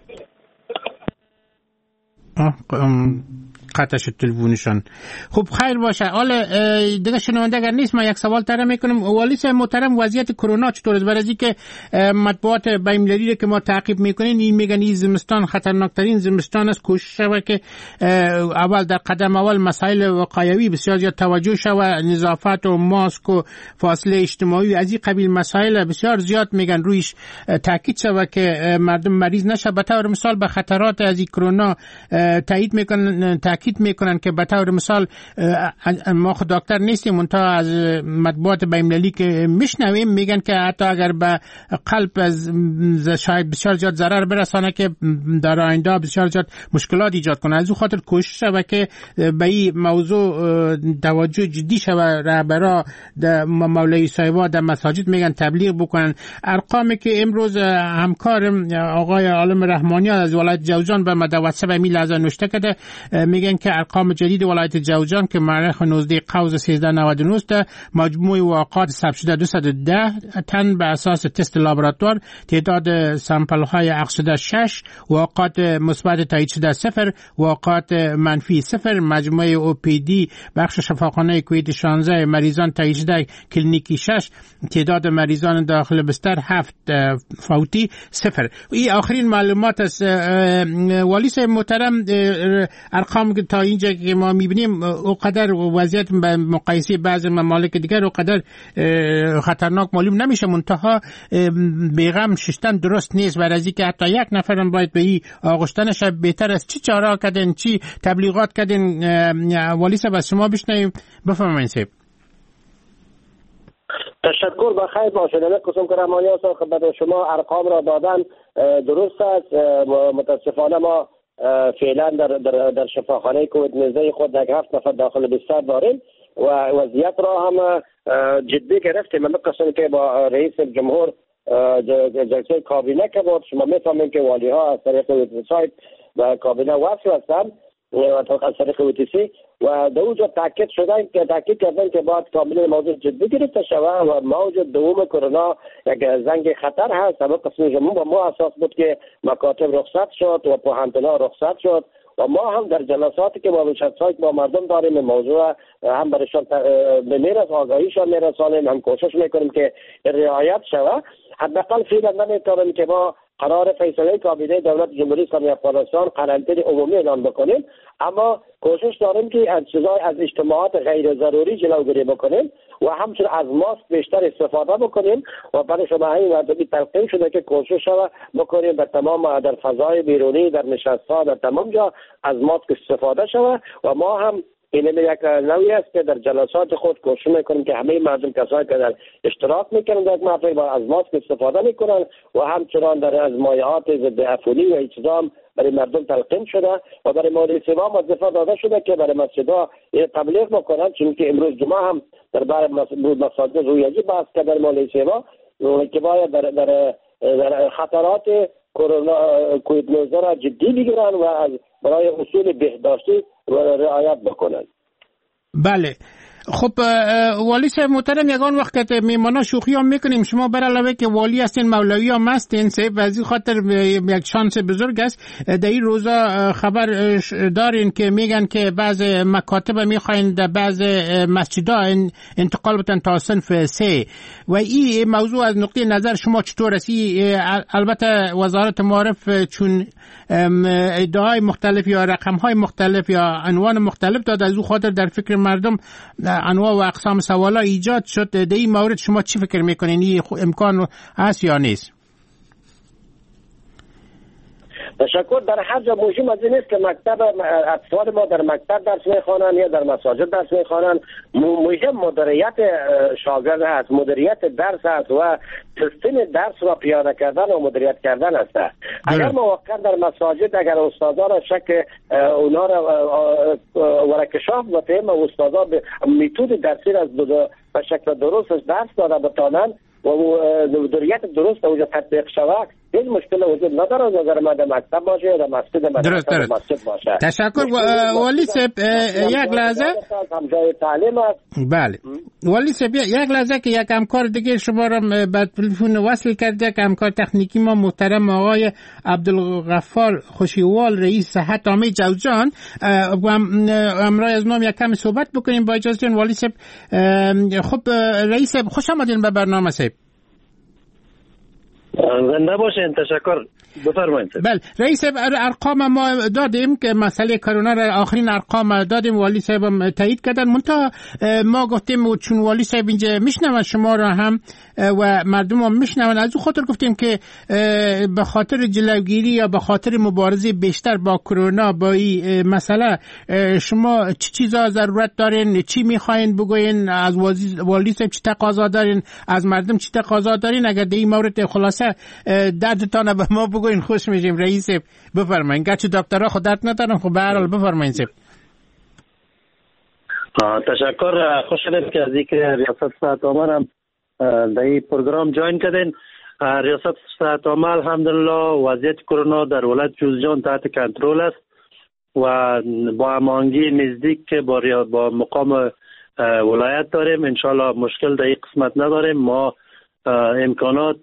قطع شد تلفونشان. خب خیر باشه. حالا دیگه شنونده اگر نیست ما یک سوال طرح میکنم. والی صاحب محترم، وضعیت کرونا چطور است؟ برای اینکه مطبوعات بین‌المللی که ما تعقیب میکنیم این میگن این زمستان خطرناکترین زمستان است، کوشش شود که اول در قدم اول مسائل وقایوی بسیار زیاد توجه شود، نظافت و ماسک و فاصله اجتماعی از این قبیل مسائل بسیار زیاد میگن رویش تاکید شود که مردم مریض نشه. به طور مثال به خطرات از این کرونا تاکید میکنن که به طور مثال ما خود دکتر نیستیم، منتها از مطبوعات بین‌المللی که میشنویم میگن که حتی اگر به قلب شاید بسیار زیاد ضرر برسانه که در آینده بسیار زیاد مشکلات ایجاد کنه. از او خاطر کوشش شود که به این موضوع توجه جدی شود. رهبرا در مولوی صاحبا در مساجد میگن تبلیغ بکنن. ارقامی که امروز همکارم آقای عالم رحمانی از ولایت جوزجان به مدوسه به میل از نوشته کرده، میگن که ارقام جدید ولایت جوزجان که مورخ 19 قوس 1399 است، مجموع واقعات ثبت شده 210 تن به اساس تست لابراتوار، تعداد سامپل های اخذ شده 6، واقعات مثبت تایید شده 0، واقعات منفی 0، مجموع او پی دی بخش شفاخانه کویت 16 مریضان تایید شده کلینیکی 6، تعداد مریضان داخل بستر 7، فوتی 0. این آخرین معلومات است. والی صاحب محترم، ارقام که تا اینجا که ما میبینیم اونقدر وضعیت به مقایسه بعض ممالک دیگر اونقدر خطرناک معلوم نمیشه، منتها بیغم ششتن درست نیست. برای از اینکه حتی یک نفرم باید به این آغشتنش بهتر است. چی چاره کردین، چی تبلیغات کردین؟ والی صاحب از شما بشنویم. بفرمایید صاحب. تشکر، بخیر باشید. قسم که رحمانی هستم خدمت شما. ارقام را دادن درست است. متاسفانه ما فعلا در شفاخانه کووید 19 خود 7 نفر داخل بستر داریم و وضعیت را هم جدی گرفتیم. من قسم که با رئیس جمهور جلسه کابینه که بود، شما میفهمید که والی ها از طریق وبسایت و کابینه وصل هستند از طریق ویتیسی و در اونجا تاکید کردن که باید کاملا موضوع جدی گرفته شود و موج دوم کرونا یک زنگ خطر هست. اما قسم جمهور ما اساس بود که مکاتب رخصت شد و پوهنتون‌ها رخصت شد و ما هم در جلساتی که با نشست‌های با مردم داریم موضوع هم برایشان به از آگاهیشان میرسانیم، هم کوشش میکنیم که رعایت شود. حداقل فعلا نمیتونیم که ما قرار فیصله کابینه دولت جمهوری اسلامی افغانستان قرنطینه عمومی اعلام بکنیم، اما کوشش داریم که از اجتماعات غیر ضروری جلوگیری بکنیم و همچنین از ماسک بیشتر استفاده بکنیم و برای شما همین مردمی تلقین شده که کوشش بکنیم در تمام در فضای بیرونی در نشست‌ها در تمام جا از ماسک استفاده شود و ما هم این یک نوعی است که در جلسات خود کوشش میکنیم که همه مردم کسایی که در اشتراک میکنن در مطلب از ماسک استفاده میکنن و همچنان در ازمایحات ضد عفونی و اجرام برای مردم تلقین شده و برای مولوی سیوا وظیفه داده شده که برای مسجدها تبلیغ بکنن، چون که امروز جمعه هم در بار مساجد رویاجی بحث کرد در مولوی سیوا که باید در خطرات کرونا کووید 19 را جدی بگیرن و برای اصول بهداشتی رعایت بکنن. بله. خب والی صاحب محترم، یگان وقت میمانا شوخی هم میکنیم، شما بر علاوه که والی هستین مولوی هم هستین و از این خاطر یک شانس بزرگ است در این روزا خبر دارین که میگن که بعض مکاتب میخواین در بعض مسجدها انتقال بتن تا صنف 3 و این موضوع از نقطه نظر شما چطور است؟ البته وزارت معارف چون ادعای مختلف یا رقمهای مختلف یا عنوان مختلف داد، از اون خاطر در فکر مردم انواع و اقسام سوالا ایجاد شد. در این مورد شما چی فکر میکنین؟ این امکان هست یا نیست؟ تشکر. در هر جا مهم از این است که مکتب اطفال ما در مکتب درس میخوانند یا در مساجد درس میخوانند، مهم مدیریت شاگرد است، مدیریت درس است و سیستم درس را پیاده کردن و مدیریت کردن است. اگر ما واقعا در مساجد اگر استادان را شک اونا را ورکشاف بتیم و استادان میتود درسی را به شکل درست درس داده بتانند و مدیریت درست اوجا تطبیق شود، هیچ مشکل وجود نداره. نظر ما در مکتب باشه یا در مسجد باشه. تشکر. والی صاحب یک لحظه. هم جای تعلیم است. بله. والی صاحب یک لحظه که یک همکار دیگه شما را به تلفن وصل کرده، که همکار تکنیکی ما محترم آقای عبدالغفار خوشیوال رئیس صحت عامه جوزجان و امروز از نام یک کم صحبت بکنیم با اجازه والی صاحب. خب رئیس صاحب خوش آمدین به برنامه صاحب. زنده باشین. تشکر. بفرمایید. بله رئیس، ارقام ما دادیم که مسئله کرونا را آخرین ارقام دادیم، والی صاحب هم تایید کردن. منتها ما گفتیم چون والی صاحب اینجا میشنون شما را هم و مردم هم میشنون، از اون خاطر گفتیم که به خاطر جلوگیری یا به خاطر مبارزه بیشتر با کرونا با این مسئله شما چه چیزا ضرورت دارین، چی میخواین بگوین، از والی صاحب چی تقاضا دارین، از مردم چی تقاضا دارین؟ اگر در این مورد خلاصه دردتان به ما بگوین خوش میشیم. رئیس بفرمایین. گرچه دکترها خود درد ندارن، خب به هر حال بفرمایین. تشکر. خوشحالم که از اینکه ریاست صحت عامه هم در این پروگرام جوین کردین. ریاست صحت عامه الحمدلله وضعیت کرونا در ولایت جوزجان تحت کنترل است و با هماهنگی نزدیک که با مقام ولایت داریم. انشالله مشکل در این قسمت نداریم. ما امکانات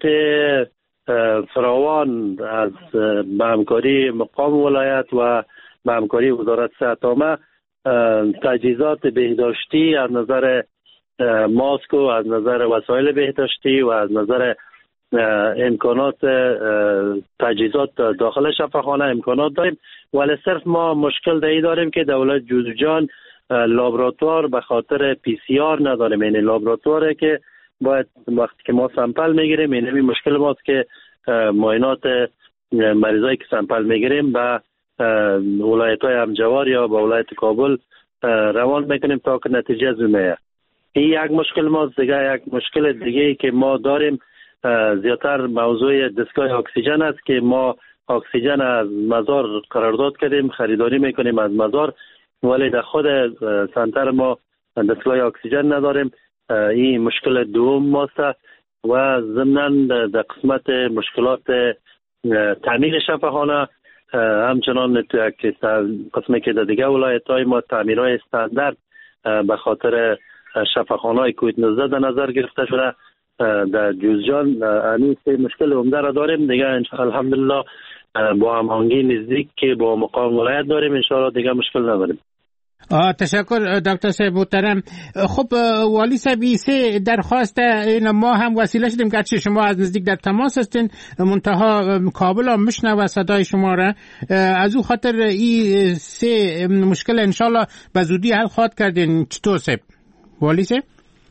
فراوان از به همکاری مقام ولایت و به همکاری وزارت صحت عامه تجهیزات بهداشتی از نظر ماسک و از نظر وسایل بهداشتی و از نظر امکانات تجهیزات داخل شفاخانه امکانات داریم، ولی صرف ما مشکل دایی داریم که دولت جوزجان لابراتوار به خاطر PCR نداریم. یعنی لابراتواره که باید وقتی که ما سمپل میگیریم، این مشکل ماست که معاینات مریضایی که سمپل میگیریم به ولایت‌های همجوار یا به ولایت کابل روان میکنیم تا که نتیجه زومه. این یک مشکل ماست. دیگه یک مشکل دیگه که ما داریم زیادتر موضوع دستگاه اکسیژن است که ما اکسیژن از مزار قرارداد کردیم، خریداری میکنیم از مزار، ولی در خود سنتر ما دستگاه اکسیژن نداریم. این مشکل دوم ماست و ضمن در قسمت مشکلات تعمیر شفاخانه همچنان تو یک قسمی که در دیگه ولایت‌های ما تعمیرهای استاندارد به خاطر شفاخانه‌های کووید 19 در نظر گرفته شده. در جوزجان همین مشکل عمده را داریم دیگه. الحمدلله با هماهنگی نزدیک که با مقام ولایت داریم، ان شاءالله دیگه مشکل نداریم. تشکر دکتر صاحب محترم. خب والی صاحب سه درخواست این ما هم وسیله شدیم که شما از نزدیک در تماس هستین، منتها کابل هم میشنوه صدای شما را. از او خاطر این سه مشکل انشالله به زودی حل خواهد کردین. چطور صاحب والی صاحب؟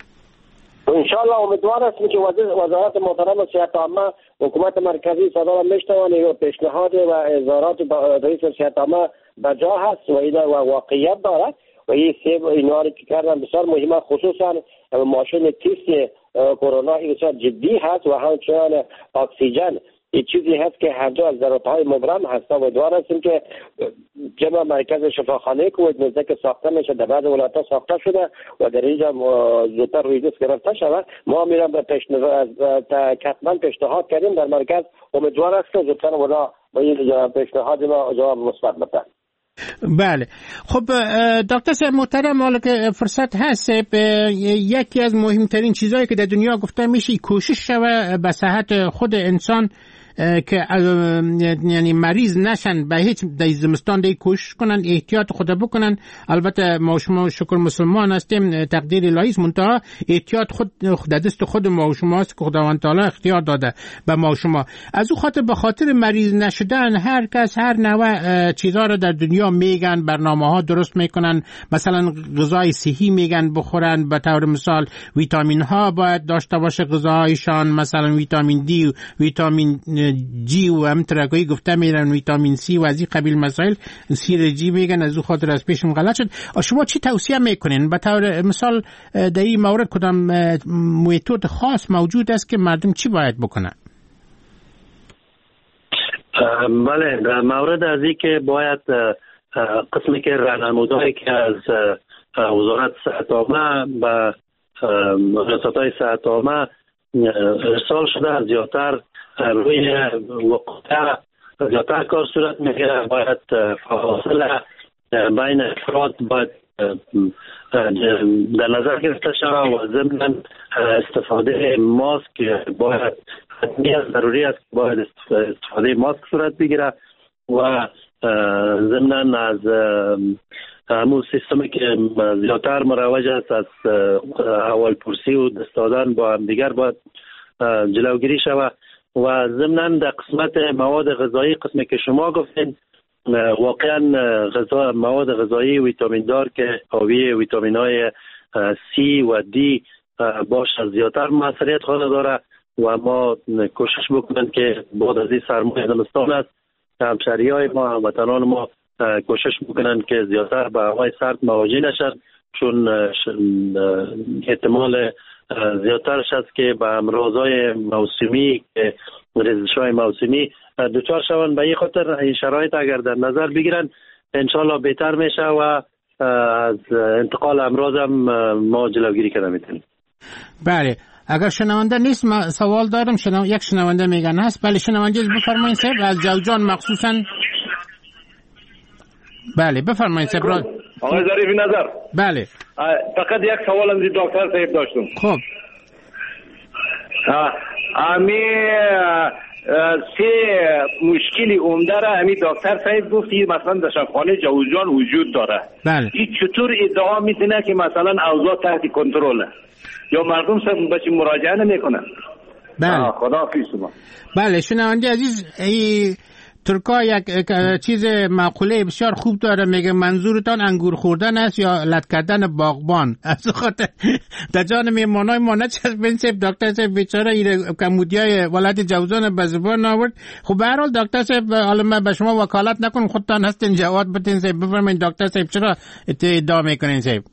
انشالله امیدوار هستیم که وزارت محترم صحت عامه، حکومت مرکزی صدا را میشنوند و پیشنهاد و اظهارات رئیس صحت عامه بجا هست و این واقعیت دارد و این سه اینا که کردن بسیار مهمه، خصوصا ماشین تست کرونا بسیار جدی هست و همچنان اکسیژن این چیزی هست که هر دو از ضرورت‌های مبرم هست. و امیدوار هستیم که جمع مرکز شفاخانه کووید 19 که ساخته میشه در بعض ولایت‌ها ساخته شده و در اینجا زودتر روی دست گرفته شود. ما میرم به کتمان پیشنهاد کردیم در مرکز، امیدوار است که زودتر اونا با این پیشنهاد ما جواب مثبت بدن. بله خب دکتر صاحب محترم، حالا که فرصت هست، یکی از مهمترین چیزهایی که در دنیا گفته میشه کوشش شوه به صحت خود انسان که یعنی مریض نشن، به هیچ زمستان دی کوشش کنن، احتیاط خود بکنن. البته ما شما شکر مسلمان هستیم، تقدیر الهی است، منتها احتیاط خود دست خود ما شماست که خداوند تعالی اختیار داده به ما شما. از او خاطر به خاطر مریض نشدن هر کس هر نوع چیزا رو در دنیا میگن، برنامه‌ها درست میکنن، مثلا غذای صحی میگن بخورن، به طور مثال ویتامین ها باید داشته باشه غذاهایشان، مثلا ویتامین دی و ویتامین جی و هم ترکایی گفته میرن ویتامین سی و از این قبیل مسائل، سیر جی میگن، از او خاطر از پیشم غلط شد. شما چی توصیه میکنین به طور مثال در این مورد؟ کدام میتود خاص موجود است که مردم چی باید بکنن؟ بله، در مورد از این که باید قسمی که راهنمودهایی که از وزارت صحت عامه به ریاست‌های صحت عامه ارسال شده زیادتر روی وقوع زیادتر کار صورت میگیره. باید فاصله بین افراد باید در نظر گرفته شود و ضمن استفاده ماسک باید حتمی ضروری است، باید استفاده ماسک صورت بگیره و ضمن از همون سیستمی که زیادتر مروج است از اول پرسی و دست دادن با هم دیگر باید جلوگیری شود و ضمن در قسمت مواد غذایی قسمی که شما گفتین واقعا مواد غذایی ویتامین دار که حاوی ویتامین های سی و دی باش زیادتر موثریت خواهد داره و ما کوشش بکنن که بعد از این سرمای زمستان است همشهری‌های ما هموطنان ما کوشش بکنن که زیادتر به هوای سرد مواجه نشن، چون احتمال زیادترش است که به امراض‌های موسمی که ریزش‌های موسمی دچار شوند. به این خاطر این شرایط اگر در نظر بگیرن انشالله بهتر میشه و از انتقال امراض هم ما جلوگیری کنه میتونیم. بله، اگر شنونده نیست ما سوال دارم. یک شنونده میگن هست. بله شنونده بفرمایید صاحب، از جوزجان مخصوصا. بله بفرمایید صاحب. آقای ظریفی نظر. بله فقط یک سوال از دکتر صاحب داشتم. خب امی سه مشکلی عمده را امی دکتر صاحب گفتی مثلا در شفاخانه جوزجان وجود داره. بله. این چطور ادعا میتونه که مثلا اوضاع تحت کنترله یا مردم سب بچی مراجعه نمیکنن؟ بله. خدا حافظ شما. بله شنونده عزیز، ترکا یک چیز مقوله بسیار خوب داره، میگه منظورتان انگور خوردن است یا لط کردن باغبان؟ از خاطر در جان میمانای ما نچسبین صاحب. دکتر صاحب بیچاره این کمودیای ولایت جوزجان به زبان آورد. خب به هر حال دکتر صاحب حالا من به شما وکالت نکنم، خودتان هستین جواب بدین صاحب. بفرمایید دکتر صاحب چرا ادعا میکنین صاحب؟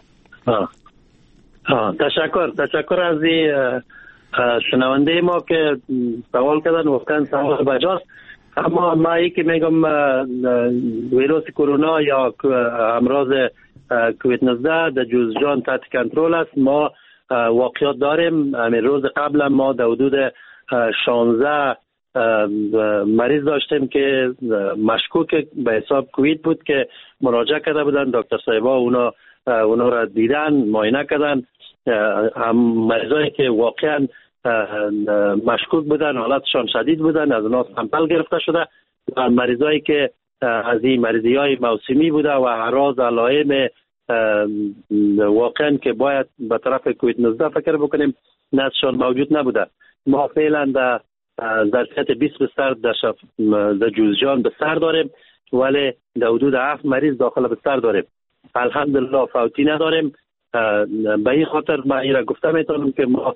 تشکر از شنونده ما که سوال کردن، واقعا سوال بجاست. اما ما ای که میگم ویروس کرونا یا امراض کووید 19 در جوزجان تحت کنترل است. ما واقعیت داریم. همین روز قبل ما در حدود 16 مریض داشتیم که مشکوک به حساب کووید بود که مراجعه کرده بودن. دکتر صاحبا اونا را دیدن، معاینه کردن. هم مریضایی که واقعا مشکوک بودن، حالتشان شدید بودن، از اونا سامپل گرفته شده. و مریضایی که از این مریضی‌های موسمی بوده و اعراض علائم واقعا که باید به طرف کووید 19 فکر بکنیم نزدشان موجود نبوده. ما فعلا در ظرفیت 20 بستر در جوزجان بستر داریم، ولی در حدود 7 مریض داخل بستر داریم. الحمدلله فوتی نداریم. به این خاطر من این را گفته میتونم که ما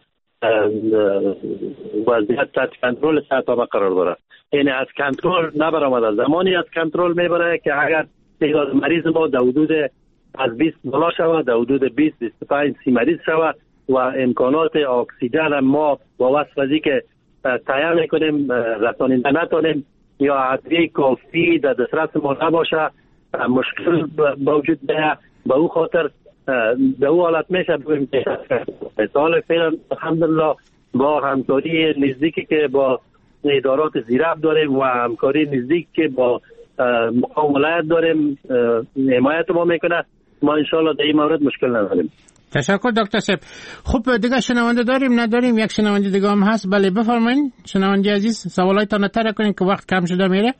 وضعیت تحت کنترل صحت‌عامه قرار داره. یعنی از کنترل نبرآمده. زمانی از کنترل میبره که اگر تعداد مریض ما در حدود از 20 بالا شود، در حدود 20 25 30 مریض شود و امکانات اکسیژن ما با واسطه که تیار میکنیم رساننده نتونیم یا ادویه کافی در دسترس ما نباشه، مشکل موجود به او خاطر به او حالت میشه بگویم که سال فعلا الحمدلله با همکاری نزدیکی که با ادارات زیراب داریم و همکاری نزدیک که با مقام ولایت داریم حمایت ما میکنه. ما انشالله در این مورد مشکل نداریم. تشکر دکتر صاحب. خب دیگه شنونده داریم نداریم؟ یک شنونده دیگه هم هست. بله بفرمایید شنونده عزیز، سوالایتان تر کنین که وقت کم شده میره.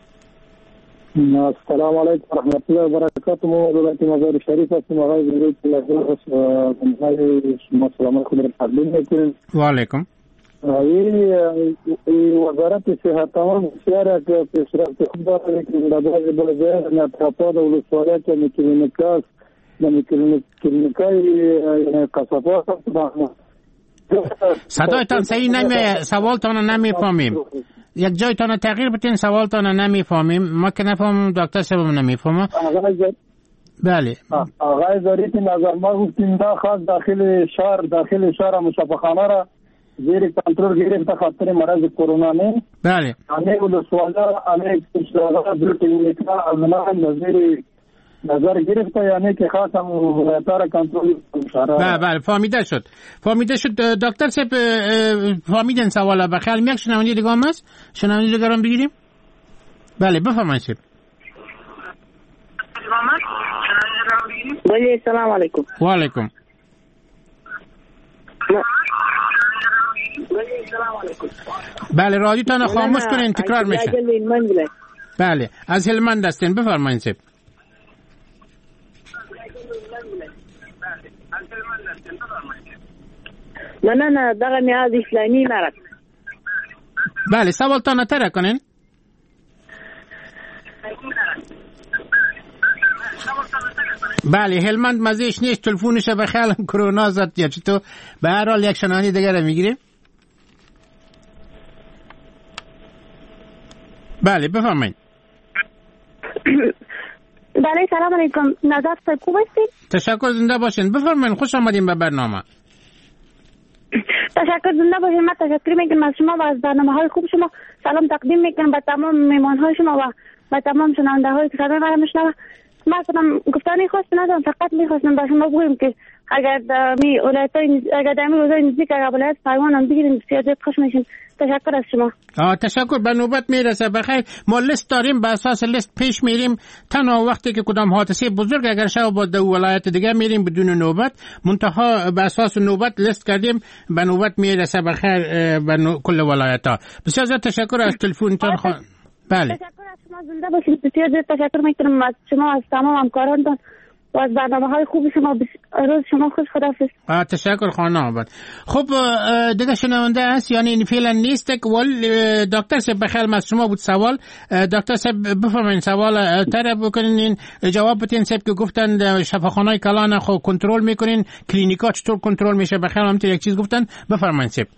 السلام علیکم و رحمت الله و برکاته. دولت مزار شریف هستم. آقای وزیر شما سلام خود را تقدیم میکنیم. و علیکم. وزارت صحت تمام بسیار که پیشرفت خوب داره که در بعضی بلدیات نطرافات و ولسوالیات که کلینیکاست کلینیکای قصبات صدایتان صحیح نمیه، سوالتان نمیفهمیم. یک جایتان تغییر بتین، سوالتان نمیفهمیم. ما که نفهمم دکتر صاحب نمیفهمم. بله آقای ظریف نظر ما گفتیم دا خاص داخل شهر مشافخانه را زیر کنترل گرفته خاطر مرض کرونا نه. بله همه ولسوالا همه کشورها در کلینیکا از نظر گرفته، یعنی که خاص هم ولایت‌ها کنترل شهر. بله فهمیده شد دکتر صاحب. فهمیدن سوالا بخیر. یک شنونده دیگه هم هست. شنونده دیگه هم بگیریم. بله بفرمایید. بله سلام علیکم. و علیکم. بله رادیوتان خاموش کنین تکرار میشه. بله از هلمند هستین بفرمایید. نه دغه نیاز اسلامی مرد. بله سوالتان تر کنین. بله هلمند مزهش نیست، تلفونش به خیال کرونا زد یا چطور. به هر حال یک شنونده دیگر رو میگیریم. بله بفرمایید. بله سلام علیکم. نظر صاحب خوب هستید؟ تشکر زنده باشین. بفرمایید خوش آمدین به برنامه. تشکر زنده باشین. من تشکر میکنم از شما و از برنامه‌های خوب شما. سلام تقدیم میکنم به تمام مهمان‌های شما و به تمام شنونده‌هایی که صدای ما میشنوند. من گفتنی خواستم ندارم، فقط میخواستم به شما بگویم که اگر در روزای نزدیک اگر ولایت پیمان هم بگیریم بسیار زیاد خوش میشیم. تشکر از شما. تشکر. به نوبت میرسه. بخیر ما لیست داریم، به اساس لیست پیش میریم. تنها وقتی که کدام حادثه بزرگ اگر شب با دو ولایت دیگه میریم بدون نوبت، منتها به اساس نوبت لیست کردیم، به نوبت میرسه. بخیر به کل ولایت ها. بسیار زیاد تشکر از تلفنتون. بله تشکر از شما. زنده باشید. بسیار زیاد تشکر میکنم از شما از تمام همکارانتون و از برنامه‌های خوب شما. روز شما خوش. خداحافظ. تشکر خانم آباد. خب دیگه شنونده هست یعنی فعلا نیست که دکتر صاحب بخیر از شما بود سوال. دکتر صاحب بفرمایید سوال طرح بکنین، جواب بدین. صاحب که گفتن شفاخانه‌های کلان خو کنترل میکنین، کلینیکا چطور کنترل میشه؟ بخیر هم یک چیز گفتن. بفرمایید صاحب.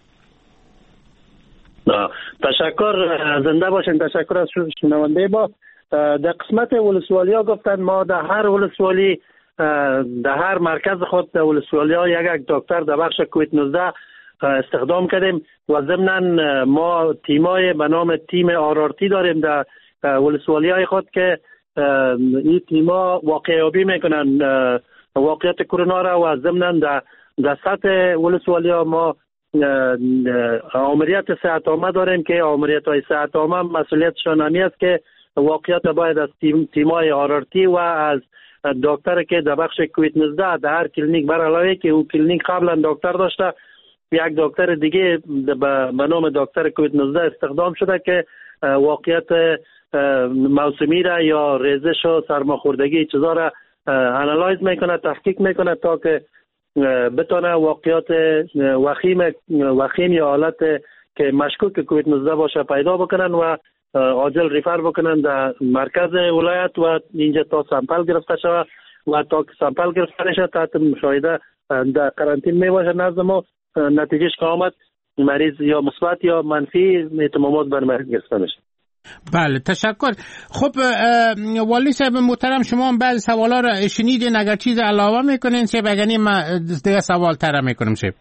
تشکر زنده باشین. تشکر از شنونده با. در قسمت ولسوالی ها گفتن ما در هر ولسوالی در هر مرکز خود در ولسوالی ها یک دکتر در بخش کووید 19 استخدام کردیم و ضمناً ما تیمای به نام تیم آرارتی داریم در ولسوالی‌های خود که این تیما واقعیابی میکنن واقعیت کرونا را و ضمناً در سطح ولسوالی‌ها ما آمریت صحت عامه داریم که آمریت های صحت عامه مسئولیتشان همی است که واقعیت باید از تیمای آرارتی و از دکتر که در بخش کووید 19 در هر کلینیک بر علاوه که او کلینیک قبلا دکتر داشته یک دکتر دیگه به نام دکتر کووید 19 استخدام شده که واقعیت موسمی را یا ریزش و سرماخوردگی چیزا را انالایز میکنه تحقیق میکنه تا که بتونه واقعیت وخیم یا حالت که مشکوک کووید 19 باشه پیدا بکنن و عاجل ریفر بکنن در مرکز ولایت و اینجا تا سامپل گرفته شود و تا سامپل گرفته نشه تحت مشاهده در قرنطین می باشه نزد ما نتیجهش که آمد مریض یا مثبت یا منفی اتمامات بر مریض گرفته میشه. بله تشکر. خب والی صاحب محترم شما هم بعض سوالا را شنیدین اگر چیز علاوه میکنین صاحب اگر ما دیگه سوال تر میکنم صاحب.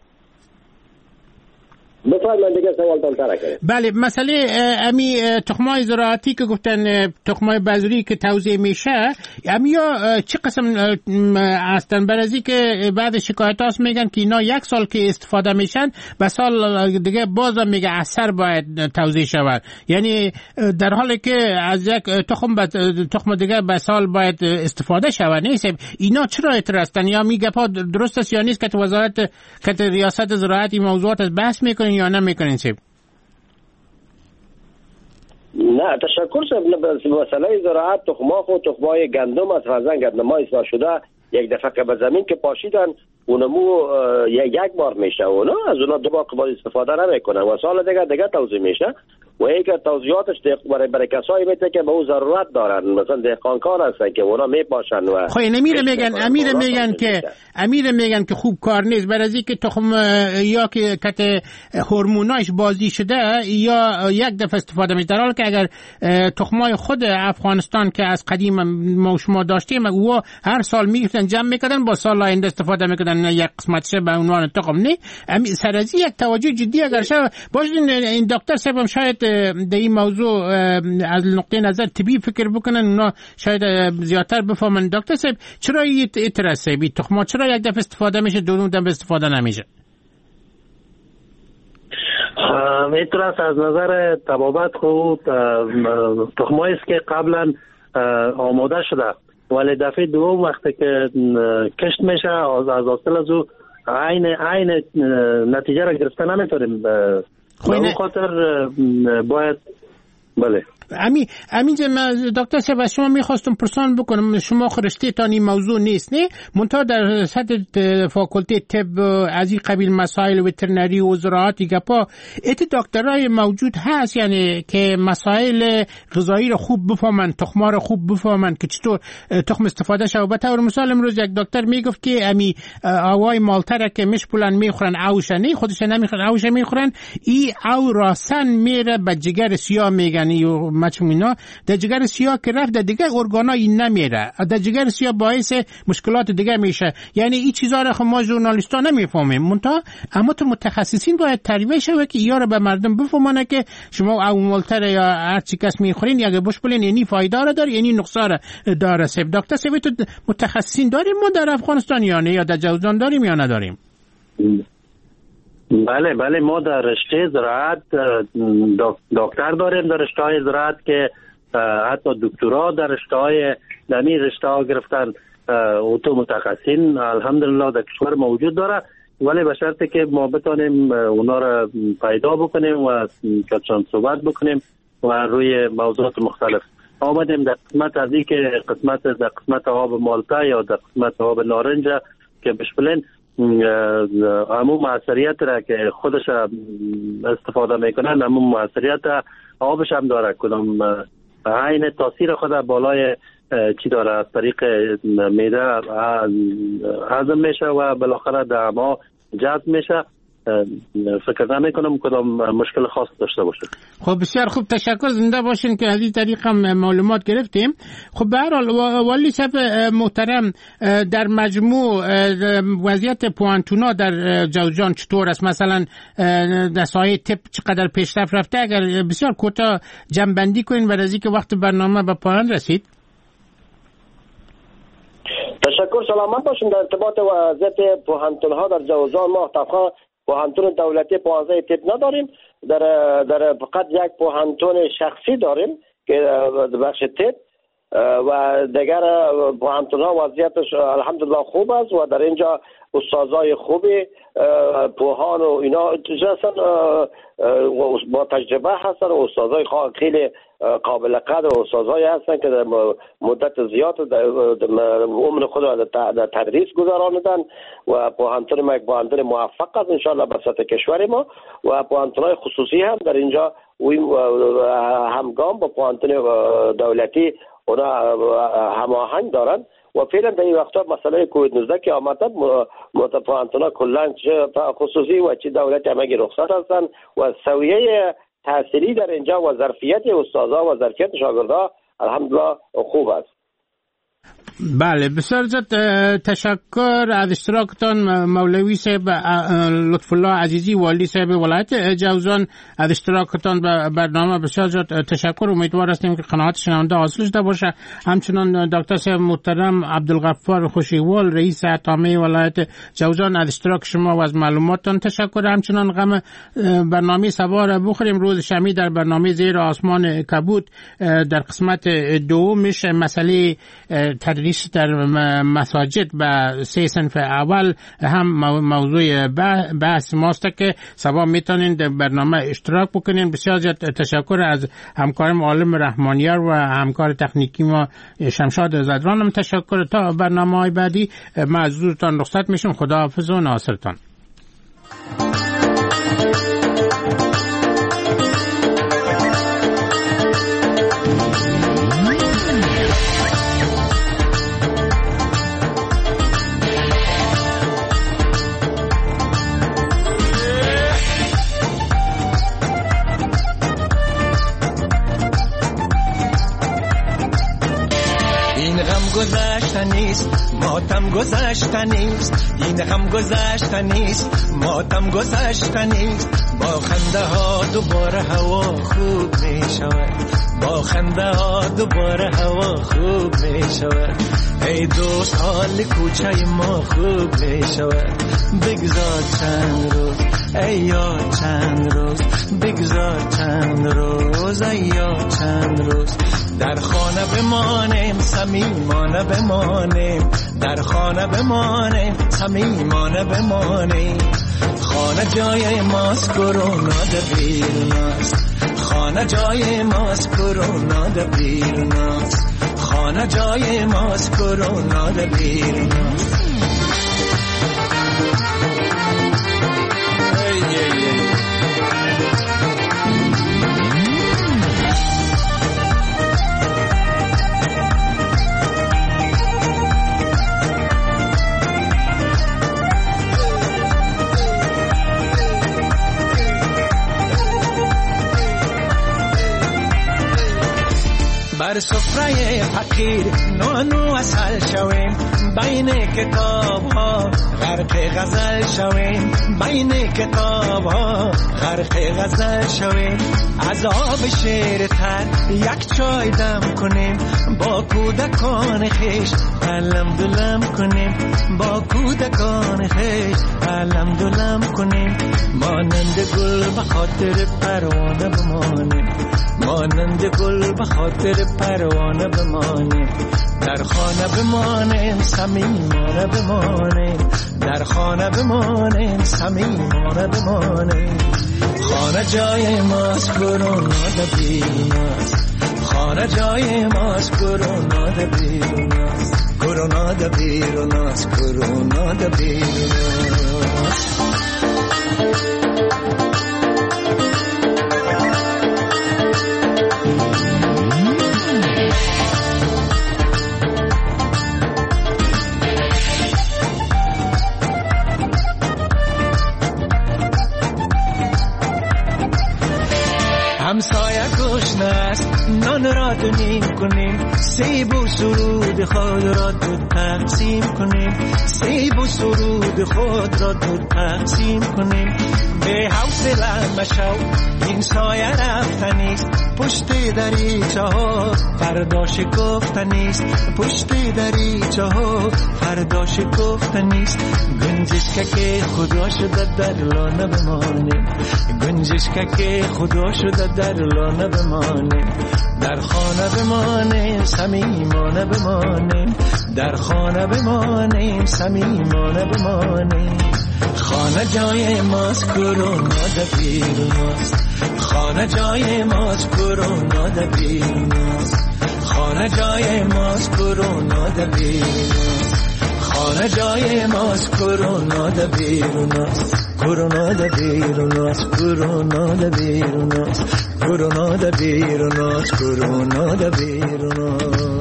بفرمایید دیگه سوال تر کنید. بله مسئله امی تخمای زراعتی که گفتن تخمای بذری که توزیع میشه امی یا چه قسم هستن برازی که بعد شکایت هاست میگن که اینا 1 سال که استفاده میشن به سال دیگه بازم میگه اثر باید توزیع شود یعنی در حالی که از یک تخم دیگه به سال باید استفاده شود نیست اینا چرا اعتراضن یا میگه پا درست است یا نیست که وزارت که ریاست زراعت این موضوعات بحث میکنه یا نمیکنین صاحب؟ نه تشکر صاحب. مسئله زراعت تخماخ و تخمای گندم از فرزنگ نما اصلاح شده یک دفعه که به زمین که پاشیدن اونمو یک بار میشه اونا از اونا 2 بار استفاده نمیکنن و سال دیگه توزیع میشه و یک توزیعاتش برای کسایی میته که به او ضرورت دارن مثلا دهقانکار هستن که اونا میپاشن و خب امیر میگن که خوب کار نیست برای که تخم یا که کت هورموناش بازی شده یا یک دفعه استفاده میشه در حالی که اگر تخمای خود افغانستان که از قدیم ما شما داشتیم او هر سال میگفتن جمع میکردن با سال آینده استفاده میکردن یک قسمتش به عنوان تخم نه سرازی یک توجه جدی اگر شد باشین این دکتر صاحب شاید در این موضوع از نقطه نظر طبی فکر بکنن اونا شاید زیادتر بفهمن. دکتر صاحب چرا این اعتراض بی تخم چرا یک دفعه استفاده میشه دو دفعه استفاده نمیشه؟ اعتراض از نظر طبابت خود تخمایی است که قبلا آماده شده ولی دفعه دوم وقتی که کشت میشه از حاصل از او عین نتیجه را گرفته نمیتونیم به خاطر باید بله امینجا دکتر صاحب شما میخواستم پرسان بکنم شما خرشته تان این موضوع نیست نه منتها در سطح فاکولته طب از این قبیل مسائل وترنری و زراعتی گپا دکترای موجود هست یعنی که مسائل غذایی رو خوب بفهمن تخما رو خوب بفهمن که چطور تخم استفاده شه. به طور مثال امروز یک دکتر میگفت که امی آوای مالتره که مشپولن میخورن اوش نه خودش نمیخورن اوش میخورن ای او راسن میره به جگر سیاه میگن مچمینا در جگر سیاه که رفت در دیگه ارگانایی نمیره در جگر سیاه باعث مشکلات دیگه میشه یعنی این چیزا رو ما ژورنالیستا نمیفهمیم منتها اما تو متخصصین باید ترویج شه که اینا رو به مردم بفهمونه که شما او مالتر یا هر چی کس میخورین یا بشپلین یعنی فایده را داره یعنی نقصان داره. دکتر صاحب تو متخصصین داریم ما در افغانستان یا نه یا در جوزجان داریم یا نداریم؟ بله ما در رشته زراعت دکتر داریم در رشته های زراعت که حتی دکترا در رشته های دمی رشته ها گرفتن اوتو متخصصین الحمدلله در کشور موجود داره ولی به شرطی که ما بتانیم اونا را پیدا بکنیم و کچان صحبت بکنیم و روی موضوعات مختلف آمدیم در قسمت از این که قسمت آب مالتا یا در قسمت آب نارنج که بشپلین عموم موثریت را که خودش استفاده میکنن عموم موثریت آبش هم داره کدام عین تاثیر خود بالای چی داره از طریق معده هضم میشه و بالاخره در ما جذب میشه فکر نمی کنم کدام مشکل خاص داشته باشه. خب بسیار خوب، تشکر، زنده باشین که از این طریق هم معلومات گرفتیم. خب به هر حال والی صاحب محترم، در مجموع وضعیت پوانتونا در جوزجان چطور است؟ مثلا در ساحه طب چقدر پیشرفت رفته؟ اگر بسیار کوتاه جمع‌بندی کنین بعد از اینکه وقت برنامه به پایان رسید. تشکر، سلامت باشین. در ارتباط وضعیت پوهنتون ها در جوزجان ما طبقا پوهنتون دولتی 15 طب نداریم، در فقط یک پوهنتون شخصی داریم که بخش طب و دیگر پوهنتون ها وضعیتش الحمدلله خوب است و در اینجا استادای خوبی پوهان و اینا هستن، با تجربه هستن و استادای خیلی قابل قدر و استادای هستن که در مدت زیاد عمر خود را در تدریس گذراندن و پوهنتون ما یک پوهنتون موفق است انشاءالله به سطح کشور ما و پوهنتون‌های خصوصی هم در اینجا همگام با پوهنتون دولتی اونا هماهنگ دارن و فعلا در این وقتا مسئله کووید 19 که آمده پوهنتون‌ها کلا چه خصوصی و چه دولتی همگی رخصت هستند و سویه تحصیلی در اینجا و ظرفیت استادا و ظرفیت شاگردا الحمدلله خوب است. بله، بسیار زیاد تشکر از اشتراکتان مولوی صاحب لطف الله عزیزی، والی صاحب ولایت جوزجان، از اشتراکتان به برنامه. بسیار زیاد تشکر. امیدوار هستیم که قناعت شنونده حاصل شده باشه. همچنان دکتر صاحب محترم عبدالغفار خوشیوال، رئیس عطامه ولایت جوزجان، از اشتراک شما و از معلوماتتان تشکر. همچنان غم برنامه سوار بخوریم روز شمی در برنامه زیر آسمان کبود در قسمت دومش مسئله تدریس در مساجد به 3 صنف اول هم موضوع بحث ماست که سبا میتونین در برنامه اشتراک بکنین. بسیار زیاد تشکر از همکارم عالم رحمانیار و همکار تکنیکی ما شمشاد زدرانم. تشکر. تا برنامه‌های بعدی ما از حضورتان رخصت میشم. خداحافظ و ناصرتان. ماتم گذشتنیست، این غم گذشتنیست، ماتم گذشتنیست. با خنده ها دوباره هوا خوب می شود، با خنده ها دوباره هوا خوب می شود. ای دوست حال کوچه ما خوب می شود. بگذار چند روز ای یار، چند روز بگذار چند روز ای یار، چند روز در خانه بمانیم صمیمانه بمانیم، در خانه بمانیم صمیمانه بمانیم. خانه جای ماست، کرونا ده بیروناست، خانه جای ماست، کرونا ده بیروناست، خانه جای ماست، کرونا ده بیروناست. بر سفره فقیر نونو اصل شویم، بین کتاب ها غرق غزل شویم، بین کتاب ها غرق غزل شویم. عذاب شیر تر یک چای دم کنیم، با کودکان خیش علم دلم کنیم، با کودکان خیش علم دلم کنیم. مانند گل به خاطر پروانه بمانیم، مانند گل به خاطر پروانه بمانیم. در خانه بمانیم صمیمانه بمانیم، در خانه بمانیم صمیمانه بمانیم. خانه جای ماست، کرونا ده بیروناست، خانه جای ماست، کرونا ده بیروناست، کرونا ده بیروناست، کرونا ده بیروناست. خانه است نان را دو نیم کنیم سیب و سرود خود را دو تقسیم کنیم سیب و سرود خود را دو تقسیم کنیم به حوصله مشو این سایه رفتنیست پشت دریچه ها فردا شکفتنیست پشت دریچه ها فردا شکفتنیست گنجشک که خدا شده در لانه بمانه گنجشک که خدا شده در لانه بمانه در خانه بمانه صمیمانه بمانه در خانه بمانه صمیمانه بمانه خانه جای ماست کرونا در بیروناست خانه جای ماست کرونا در بیروناست خانه جای ماست کرونا در بیروناست خانه جای ماست کرونا در بیروناست کرونا در بیروناست کرونا در بیروناست کرونا در بیروناست کرونا در بیروناست